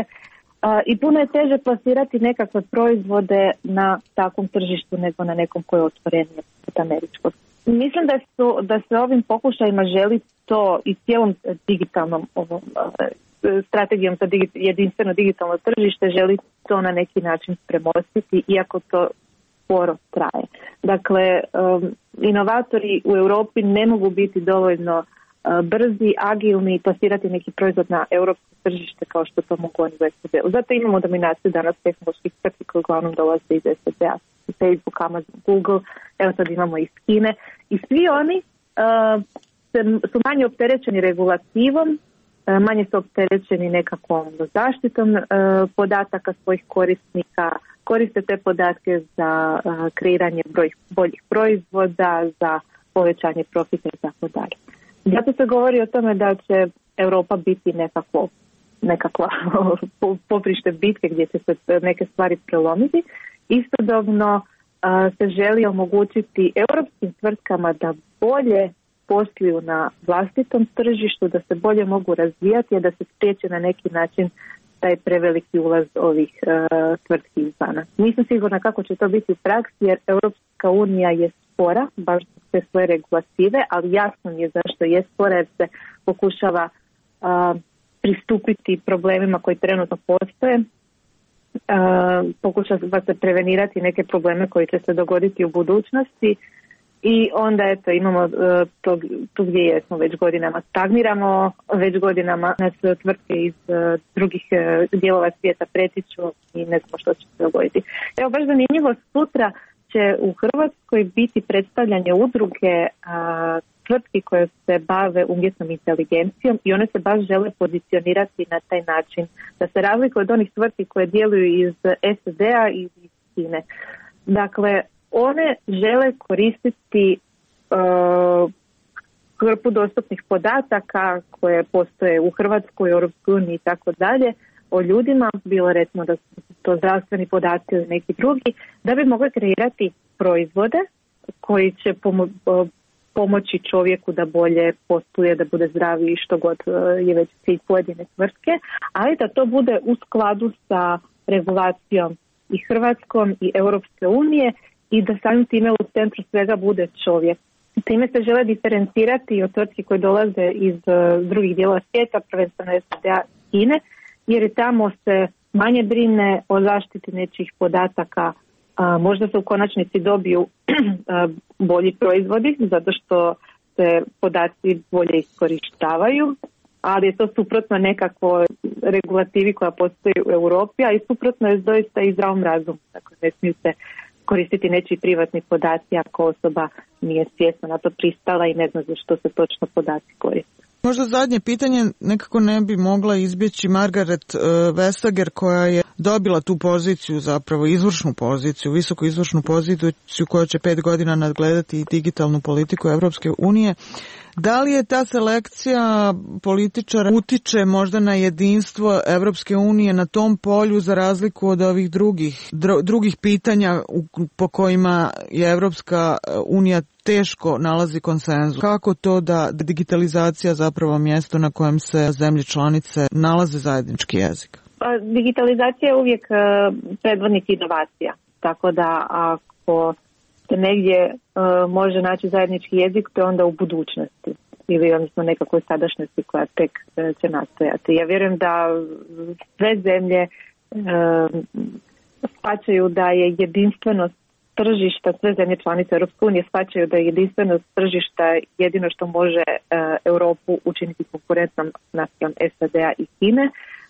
i puno je teže plasirati nekakve proizvode na takvom tržištu nego na nekom koje je otvorenije od američkog. Mislim da su da se ovim pokušajima želi to i cijelom digitalnom ovom, strategijom za digi, jedinstveno digitalno tržište želi to na neki način premostiti, iako to sporo traje. Dakle, um, inovatori u Europi ne mogu biti dovoljno uh, brzi, agilni i plasirati neki proizvod na europsko tržište kao što to mogu oni u S A D-u. Zato imamo dominaciju danas tehnoloških tvrtki koji uglavnom dolaze iz S A D-a. Facebook, Amazon, Google, evo sad imamo iz Kine i svi oni uh, su manje opterećeni regulativom, uh, manje su opterećeni nekakvom zaštitom uh, podataka svojih korisnika, koriste te podatke za uh, kreiranje broj, boljih proizvoda, za povećanje profita i tako dalje. Zato se govori o tome da će Europa biti nekako nekakva poprište bitke gdje će se neke stvari prelomiti. Istodobno uh, se želi omogućiti europskim tvrtkama da bolje posluju na vlastitom tržištu, da se bolje mogu razvijati, a da se spriječi na neki način taj preveliki ulaz ovih uh, tvrtki izvana. Nisam sigurna kako će to biti u praksi, jer Europska unija je spora, baš sve svoje regulative, ali jasno mi je zašto je spora, jer se pokušava uh, pristupiti problemima koji trenutno postoje. Uh, pokušava se prevenirati neke probleme koji će se dogoditi u budućnosti I onda eto imamo to, tu gdje jesmo već godinama stagniramo, već godinama nas tvrtke iz drugih dijelova svijeta pretiču i ne znamo što će se dogoditi. Evo baš zanimljivo, sutra će u Hrvatskoj biti predstavljanje udruge a, tvrtki koje se bave umjetnom inteligencijom i one se baš žele pozicionirati na taj način da se razlikuju od onih tvrtki koje djeluju iz S A D-a i iz Kine. Dakle, one žele koristiti uh, hrpu dostupnih podataka koje postoje u Hrvatskoj, Europskoj uniji i tako dalje o ljudima, bilo recimo da su to zdravstveni podaci ili neki drugi, da bi mogli kreirati proizvode koji će pomo- pomoći čovjeku da bolje posluje, da bude zdraviji, što god je već cilj pojedine tvrtke, ali da to bude u skladu sa regulacijom i Hrvatskom i Europske unije i da samim time u centru svega bude čovjek. Time se žele diferencirati od tvrtki koje dolaze iz uh, drugih dijela svijeta, prvenstveno S A D-a i Kine, jer i tamo se manje brine o zaštiti nečijih podataka. Uh, možda se u konačnici dobiju uh, bolji proizvodi, zato što se podaci bolje iskorištavaju, ali je to suprotno nekako regulativi koja postoji u Europi, a i suprotno je doista i zdravom razumu. Dakle, ne smiju se koristiti nečiji privatni podaci ako osoba nije svjesna na to pristala i ne zna za što se točno podaci koriste. Možda zadnje pitanje nekako ne bi mogla izbjeći Margaret uh, Vestager koja je dobila tu poziciju, zapravo izvršnu poziciju, visoko izvršnu poziciju koja će pet godina nadgledati i digitalnu politiku Evropske unije. Da li je ta selekcija političara utiče možda na jedinstvo Evropske unije na tom polju za razliku od ovih drugih, dru, drugih pitanja u, po kojima je Evropska unija teško nalazi konsenzus? Kako to da digitalizacija zapravo mjesto na kojem se zemlje članice nalaze zajednički jezik? Pa, digitalizacija je uvijek uh, predvodnik inovacija, tako da ako se negdje uh, može naći zajednički jezik, to je onda u budućnosti ili odnosno nekakvoj sadašnjosti koja tek uh, će nastojati. Ja vjerujem da sve zemlje uh, shvaćaju da je jedinstvenost tržišta, sve zemlje članice Europske unije shvaćaju da je jedinstvenost tržišta jedino što može uh, Europu učiniti konkurentnom naspram S A D-a i Kine.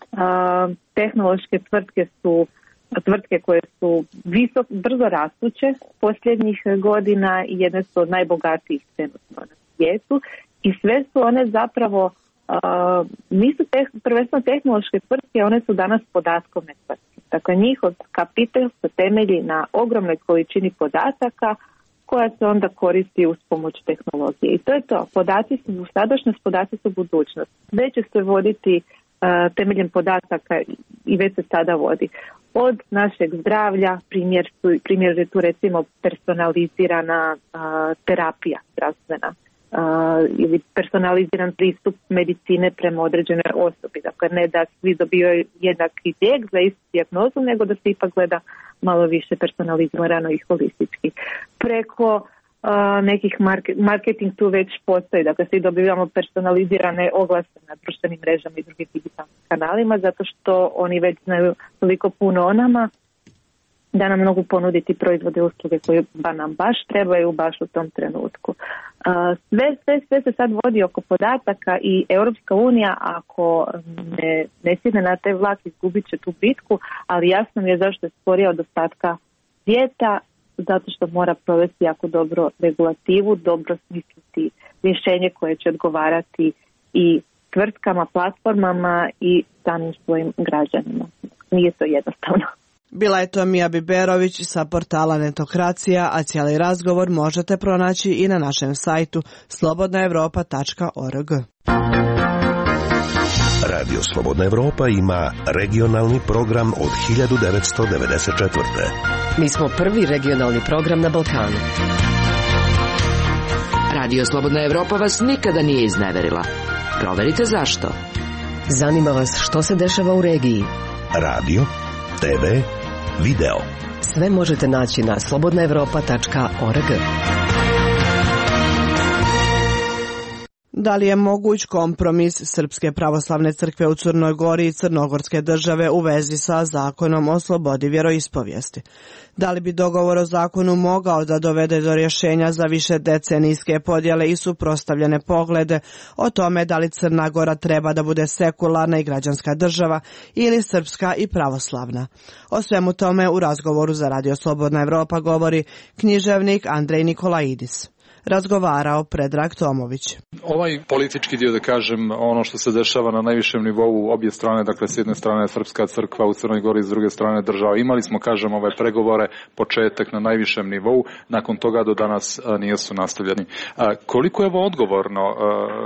Uh, tehnološke tvrtke su tvrtke koje su visok, brzo rastuće posljednjih godina i jedne su od najbogatijih trenutno na svijetu i sve su one zapravo uh, nisu teh, prvenstveno tehnološke tvrtke, one su danas podatkovne tvrtke. Dakle, njihov kapital se temelji na ogromnoj količini podataka koja se onda koristi uz pomoć tehnologije. I to je to. Podaci su u sadašnjost, podaci su budućnost. Sve će se voditi uh, temeljem podataka i već se sada vodi. Od našeg zdravlja, primjer, su, primjer je tu recimo personalizirana uh, terapija zdravstvena uh, ili personaliziran pristup medicine prema određenoj osobi. Dakle, ne da svi dobiju jednaki lijek za istu dijagnozu, nego da se ipak gleda malo više personalizirano i holistički. Preko uh, nekih market, marketing tu već postoji, dakle svi dobivamo personalizirane oglase na društvenim mrežama i drugim digitalnim kanalima, zato što oni već znaju toliko puno o nama da nam mogu ponuditi proizvode i usluge koje ba nam baš trebaju baš u tom trenutku. Uh, sve, sve, sve se sad vodi oko podataka i Europska unija ako ne, ne sjedne na taj vlak izgubit će tu bitku, ali jasno mi je zašto je sporija od ostatka svijeta, zato što mora provesti jako dobro regulativu, dobro smisliti rješenje koje će odgovarati i tvrtkama, platformama i samim svojim građanima. Nije to jednostavno. Bila je to Mija Biberović sa portala Netokracija, a cijeli razgovor možete pronaći i na našem sajtu slobodna europa tačka org. Radio Slobodna Evropa ima regionalni program od hiljadu devetsto devedeset četvrte. Mi smo prvi regionalni program na Balkanu. Radio Slobodna Evropa vas nikada nije izneverila. Proverite zašto. Zanima vas što se dešava u regiji. Radio, te ve, video. Sve možete naći na slobodna europa tačka org. Da li je moguć kompromis Srpske pravoslavne crkve u Crnoj Gori i Crnogorske države u vezi sa zakonom o slobodi vjeroispovijesti? Da li bi dogovor o zakonu mogao da dovede do rješenja za više decenijske podjele i suprotstavljene poglede o tome da li Crna Gora treba da bude sekularna i građanska država ili srpska i pravoslavna? O svemu tome u razgovoru za Radio Slobodna Evropa govori književnik Andrej Nikolaidis. Razgovarao Predrag Tomović. Ovaj politički dio, da kažem, ono što se dešava na najvišem nivou obje strane, dakle s jedne strane Srpska crkva u Crnoj Gori, s druge strane država. Imali smo, kažem, ove pregovore, početak na najvišem nivou, nakon toga do danas a, nisu nastavljeni. A, koliko je ovo odgovorno, a,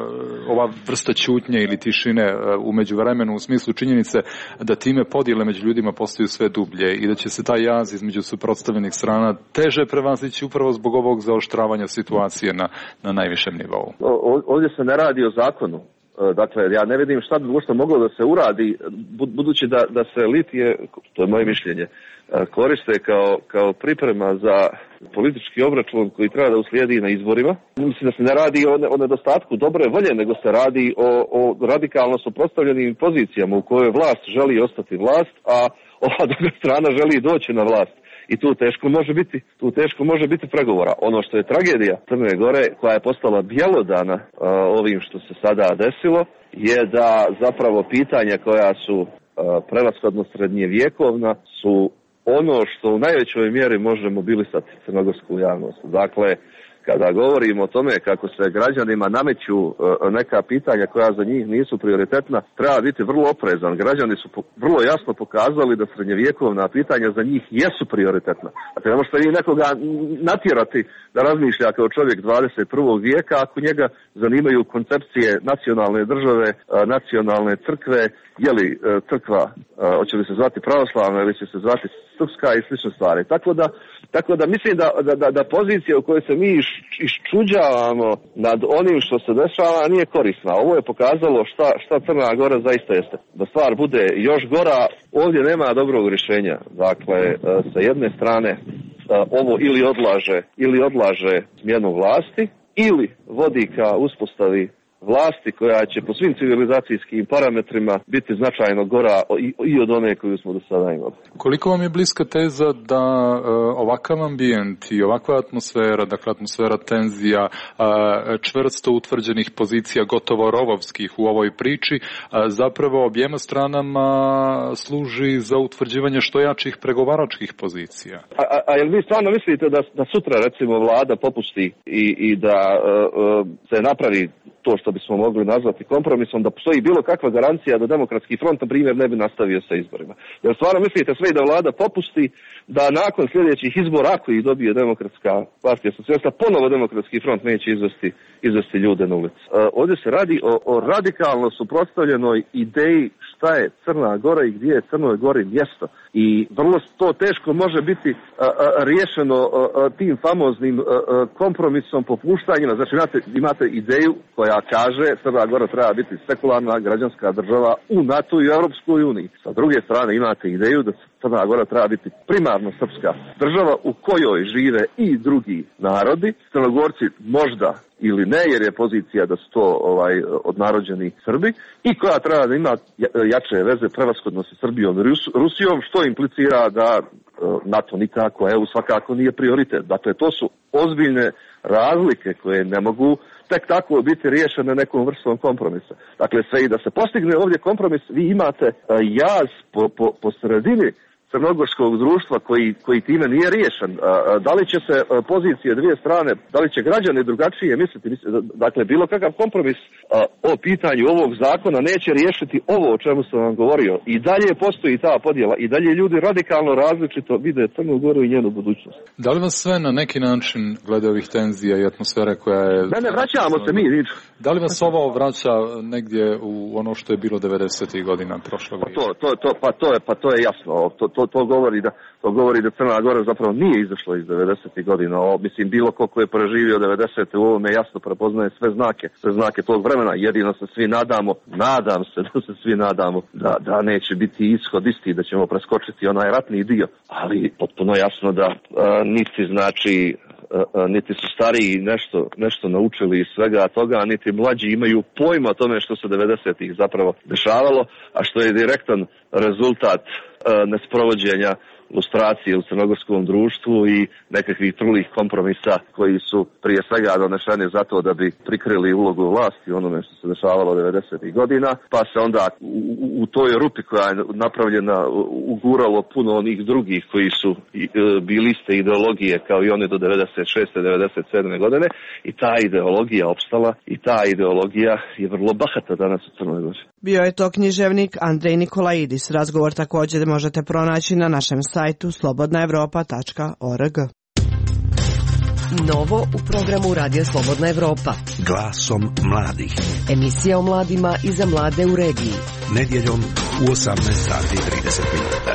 ova vrsta ćutnje ili tišine a, u međuvremenu, u smislu činjenice da time podjele među ljudima postaju sve dublje i da će se taj jaz između suprotstavljenih strana teže prevazići upravo zbog ovog zaoštravanja situacije Na, na najvišem nivou. Ovdje se ne radi o zakonu. Dakle, ja ne vidim šta bi uopšte moglo da se uradi, budući da, da se litije, to je moje mišljenje, koriste kao, kao priprema za politički obračun koji treba da uslijedi na izborima. Mislim da se ne radi o, o nedostatku dobre volje, nego se radi o, o radikalno suprotstavljenim pozicijama u kojoj vlast želi ostati vlast, a ova druga strana želi doći na vlast. I tu teško može biti, tu teško može biti pregovora. Ono što je tragedija Crne Gore, koja je postala bjelodana uh, ovim što se sada desilo, je da zapravo pitanja koja su uh, prevashodno srednjevjekovna su ono što u najvećoj mjeri može mobilisati crnogorsku javnost. Dakle, kada govorimo o tome kako se građanima nameću neka pitanja koja za njih nisu prioritetna, treba biti vrlo oprezan. Građani su vrlo jasno pokazali da srednjevjekovna pitanja za njih jesu prioritetna. Dakle, ne možete vi nekoga natjerati da razmišlja kao čovjek dvadeset prvog vijeka ako njega zanimaju koncepcije nacionalne države, nacionalne crkve, je li crkva, hoće li se zvati pravoslavna ili će se zvati srpska i slične stvari. Tako da, tako da mislim da, da, da pozicija u kojoj se mi iščuđavamo nad onim što se dešava nije korisna. Ovo je pokazalo šta, šta Crna Gora zaista jeste. Da stvar bude još gora, ovdje nema dobrog rješenja. Dakle, sa jedne strane ovo ili odlaže, ili odlaže smjenu vlasti, ili vodi ka uspostavi vlasti koja će po svim civilizacijskim parametrima biti značajno gora i od one koju smo do sada imali. Koliko vam je bliska teza da uh, ovakav ambijent i ovakva atmosfera, dakle atmosfera tenzija, uh, čvrsto utvrđenih pozicija, gotovo rovovskih u ovoj priči, uh, zapravo objema stranama služi za utvrđivanje što jačih pregovaračkih pozicija? A, a, a jel vi stvarno mislite da, da sutra recimo vlada popusti i, i da uh, uh, se napravi to što bismo mogli nazvati kompromisom, da postoji bilo kakva garancija da Demokratski front, na primjer, ne bi nastavio sa izborima? Jer stvarno mislite sve da vlada popusti da nakon sljedećih izbora, ako ih dobije Demokratska partija socijalista, ponovo Demokratski front neće izvesti, izvesti ljude na ulicu? E, ovdje se radi o, o radikalno suprotstavljenoj ideji šta je Crna Gora i gdje je Crnoj Gori mjesto. I vrlo to teško može biti a, a, riješeno a, a, tim famoznim a, a, kompromisom, popuštanjima. Znači imate, imate ideju koja kaže Crna Gora treba biti sekularna građanska država u NATO i Europskoj uniji. Sa druge strane imate ideju da Crna Gora treba biti primarno srpska država u kojoj žive i drugi narodi. Crnogorci možda ili ne, jer je pozicija da su to ovaj, odnarođeni Srbi, i koja treba da ima jače veze prevashodno sa Srbijom i Rusijom, što implicira da NATO nikako, E U svakako nije prioritet. Dakle, to su ozbiljne razlike koje ne mogu tek tako biti riješene nekom vrstom kompromisa. Dakle, sve i da se postigne ovdje kompromis, vi imate jaz po, po, po sredini crnogorskog društva koji, koji time nije riješen. Da li će se pozicije dvije strane, da li će građani drugačije misliti? Dakle, bilo kakav kompromis o pitanju ovog zakona neće riješiti ovo o čemu sam vam govorio. I dalje postoji ta podjela, i dalje ljudi radikalno različito vide Crnu Goru i njenu budućnost. Da li vas sve na neki način, glede ovih tenzija i atmosfere koja je... Ne, ne, vraćamo se mi, nič. Da li vas ovo vraća negdje u ono što je bilo devedesetih godina prošlog pa to, to, to, pa, to je, pa to je jasno. To, to, to govori da to govori da Crna Gora zapravo nije izašla iz devedesetih godina. O, mislim, bilo ko ko je preživio devedesete u ovome jasno prepoznaje sve znake, sve znake tog vremena. Jedino se svi nadamo, nadam se da se svi nadamo da, da neće biti ishod isti, da ćemo preskočiti onaj ratni dio. Ali potpuno jasno da a, niti znači niti su stariji nešto, nešto naučili iz svega toga, niti mlađi imaju pojma o tome što se devedesetih zapravo dešavalo, a što je direktan rezultat nesprovođenja lustracije u crnogorskom društvu i nekakvih trulih kompromisa koji su prije svega donešeni zato da bi prikrili ulogu vlasti onome što se dešavalo devedesetih godina, pa se onda u, u toj rupi koja je napravljena uguralo puno onih drugih koji su bili iste ideologije kao i one do devedeset šeste devedeset sedme godine i ta ideologija opstala i ta ideologija je vrlo bahata danas u Crnoj Gori. Bio je to književnik Andrej Nikolaidis. Razgovor također možete pronaći na našem sajtu slobodna evropa tačka org. Novo u programu Radija Slobodna Evropa. Glasom mladih. Emisija o mladima i za mlade u regiji. Nedjeljom u osamnaest sati i trideset minuta.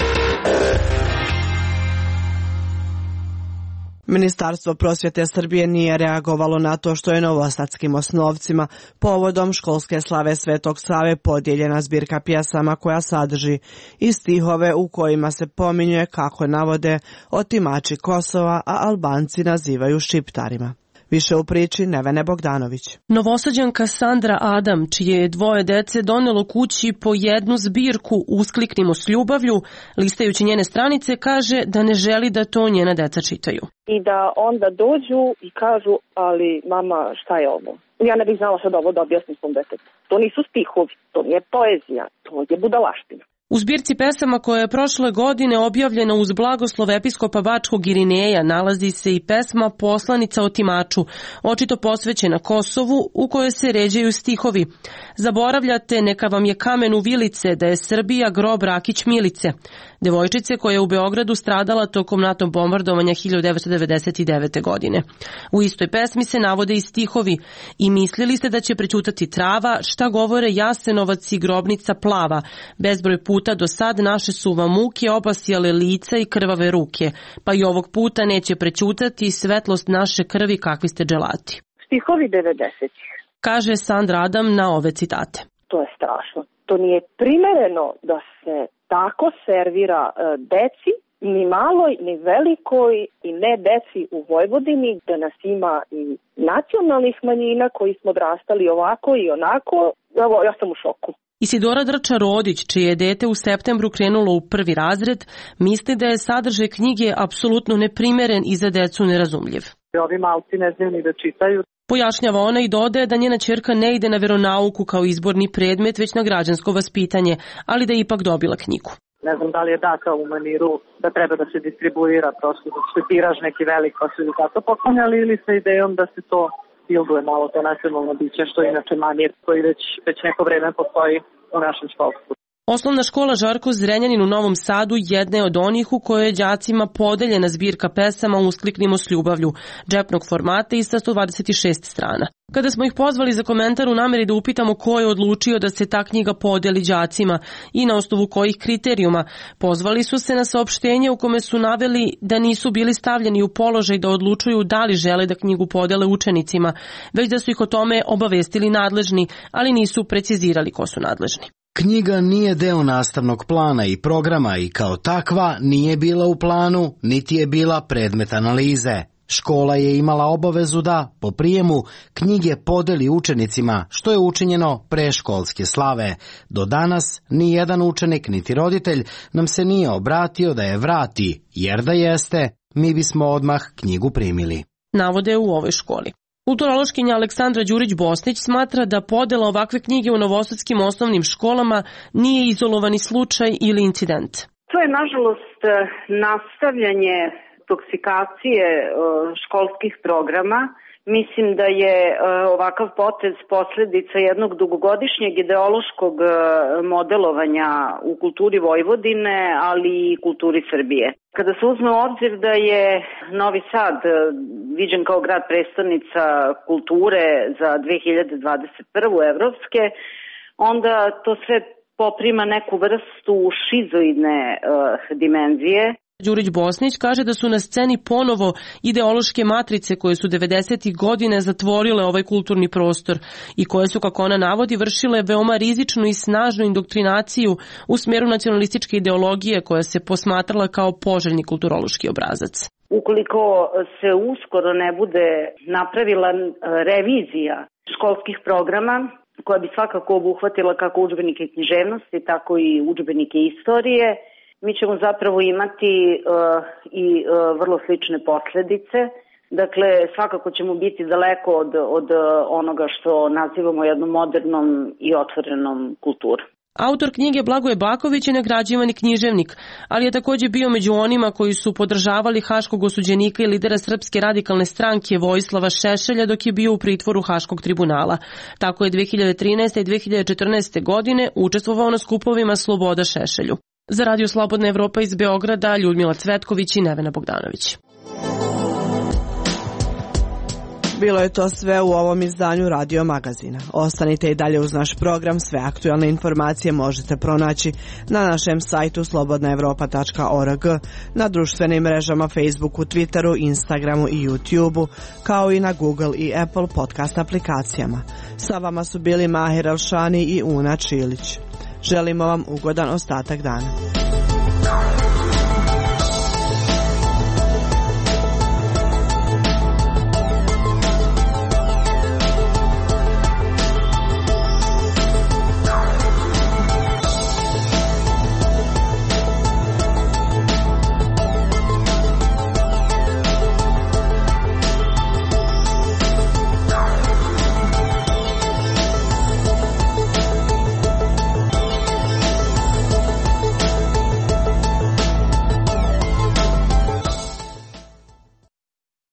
Ministarstvo prosvjete Srbije nije reagovalo na to što je novosadskim osnovcima povodom školske slave Svetog Save podijeljena zbirka pjesama koja sadrži i stihove u kojima se pominjuje kako navode otimači Kosova, a Albanci nazivaju Šiptarima. Više u priči Nevene Bogdanović. Novosađanka Sandra Adam, čije je dvoje dece donelo kući po jednu zbirku Uskliknimo s ljubavlju, listajući njene stranice, kaže da ne želi da to njena deca čitaju. I da onda dođu i kažu, ali mama, šta je ovo? Ja ne bih znala sad ovo da objasnim svom detetu. To nisu stihovi, to nije poezija, to je budalaština. U zbirci pesama koja je prošle godine objavljena uz blagoslov episkopa Bačkog Irineja nalazi se i pesma Poslanica otimaču, očito posvećena Kosovu, u kojoj se ređaju stihovi. Zaboravljate, neka vam je kamen u vilice, da je Srbija grob Rakić Milice, devojčice koja je u Beogradu stradala tokom NATO bombardovanja hiljadu devetsto devedeset devete. godine. U istoj pesmi se navode i stihovi i mislili ste da će prećutati trava, šta govore Jasenovac i grobnica plava, bezbroj puta do sad naše su vam muke obasjale lica i krvave ruke, pa i ovog puta neće prećutati svetlost naše krvi kakvi ste dželati. Stihovi devedesetih. Kaže Sandra Adam na ove citate. To je strašno. To nije primereno da se tako servira e, deci, ni maloj, ni velikoj i ne deci u Vojvodini, da nas ima i nacionalnih manjina koji smo odrastali ovako i onako. Evo, ja sam u šoku. Isidora Drča-Rodić, čije je dete u septembru krenulo u prvi razred, misli da je sadržaj knjige apsolutno neprimeren i za decu nerazumljiv. Ovi malci ne znaju ni da čitaju. Pojašnjava ona i dodaje da njena ćerka ne ide na veronauku kao izborni predmet, već na građansko vaspitanje, ali da je ipak dobila knjigu. Ne znam da li je data u maniru da treba da se distribuira, prosto da se tiraž neki velik pa su ili tako poklanjali, ili sa idejom da se to bilduje malo to nacionalno biće, što je inače manir koji već, već neko vreme postoji u našem školstvu. Osnovna škola Žarko Zrenjanin u Novom Sadu jedna je od onih u kojoj je đacima podeljena zbirka pesama Uskliknimo s ljubavlju, džepnog formata i sa sto dvadeset šest strana. Kada smo ih pozvali za komentar u nameri da upitamo ko je odlučio da se ta knjiga podeli đacima i na osnovu kojih kriterijuma, pozvali su se na saopštenje u kome su naveli da nisu bili stavljeni u položaj da odlučuju da li žele da knjigu podele učenicima, već da su ih o tome obavestili nadležni, ali nisu precizirali ko su nadležni. Knjiga nije deo nastavnog plana i programa i kao takva nije bila u planu, niti je bila predmet analize. Škola je imala obavezu da, po prijemu, knjige podeli učenicima, što je učinjeno pre školske slave. Do danas ni jedan učenik niti roditelj nam se nije obratio da je vrati, jer da jeste, mi bismo odmah knjigu primili. Navode u ovoj školi. Kulturološkinja Aleksandra Đurić-Bosnić smatra da podela ovakve knjige u novosadskim osnovnim školama nije izolovani slučaj ili incident. To je, nažalost, nastavljanje toksikacije školskih programa. Mislim da je ovakav potez posljedica jednog dugogodišnjeg ideološkog modelovanja u kulturi Vojvodine, ali i kulturi Srbije. Kada se uzme u obzir da je Novi Sad viđen kao grad prestolnica kulture za dve hiljade dvadeset prvu evropske, onda to sve poprima neku vrstu šizoidne uh, dimenzije. Đurić-Bosnić kaže da su na sceni ponovo ideološke matrice koje su devedesetih godine zatvorile ovaj kulturni prostor i koje su, kako ona navodi, vršile veoma rizičnu i snažnu indoktrinaciju u smjeru nacionalističke ideologije koja se posmatrala kao poželjni kulturološki obrazac. ukoliko se uskoro ne bude napravila revizija školskih programa, koja bi svakako obuhvatila kako udžbenike književnosti, tako i udžbenike istorije, mi ćemo zapravo imati uh, i uh, vrlo slične posledice. Dakle, svakako ćemo biti daleko od, od onoga što nazivamo jednom modernom i otvorenom kulturom. Autor knjige Blagoje Baković je nagrađivani književnik, ali je takođe bio među onima koji su podržavali haškog osuđenika i lidera Srpske radikalne stranke Vojislava Šešelja dok je bio u pritvoru Haškog tribunala. Tako je dve hiljade trinaeste. i dve hiljade četrnaeste. godine učestvovao na skupovima Sloboda Šešelju. Za Radio Slobodna Evropa iz Beograda, Ljudmila Cvetković i Nevena Bogdanović. Bilo je to sve u ovom izdanju Radio Magazina. Ostanite i dalje uz naš program. Sve aktualne informacije možete pronaći na našem sajtu slobodna evropa tačka org, na društvenim mrežama Facebooku, Twitteru, Instagramu i YouTubeu, kao i na Google i Apple podcast aplikacijama. Sa vama su bili Mahir Elšani i Una Čilić. Želimo vam ugodan ostatak dana.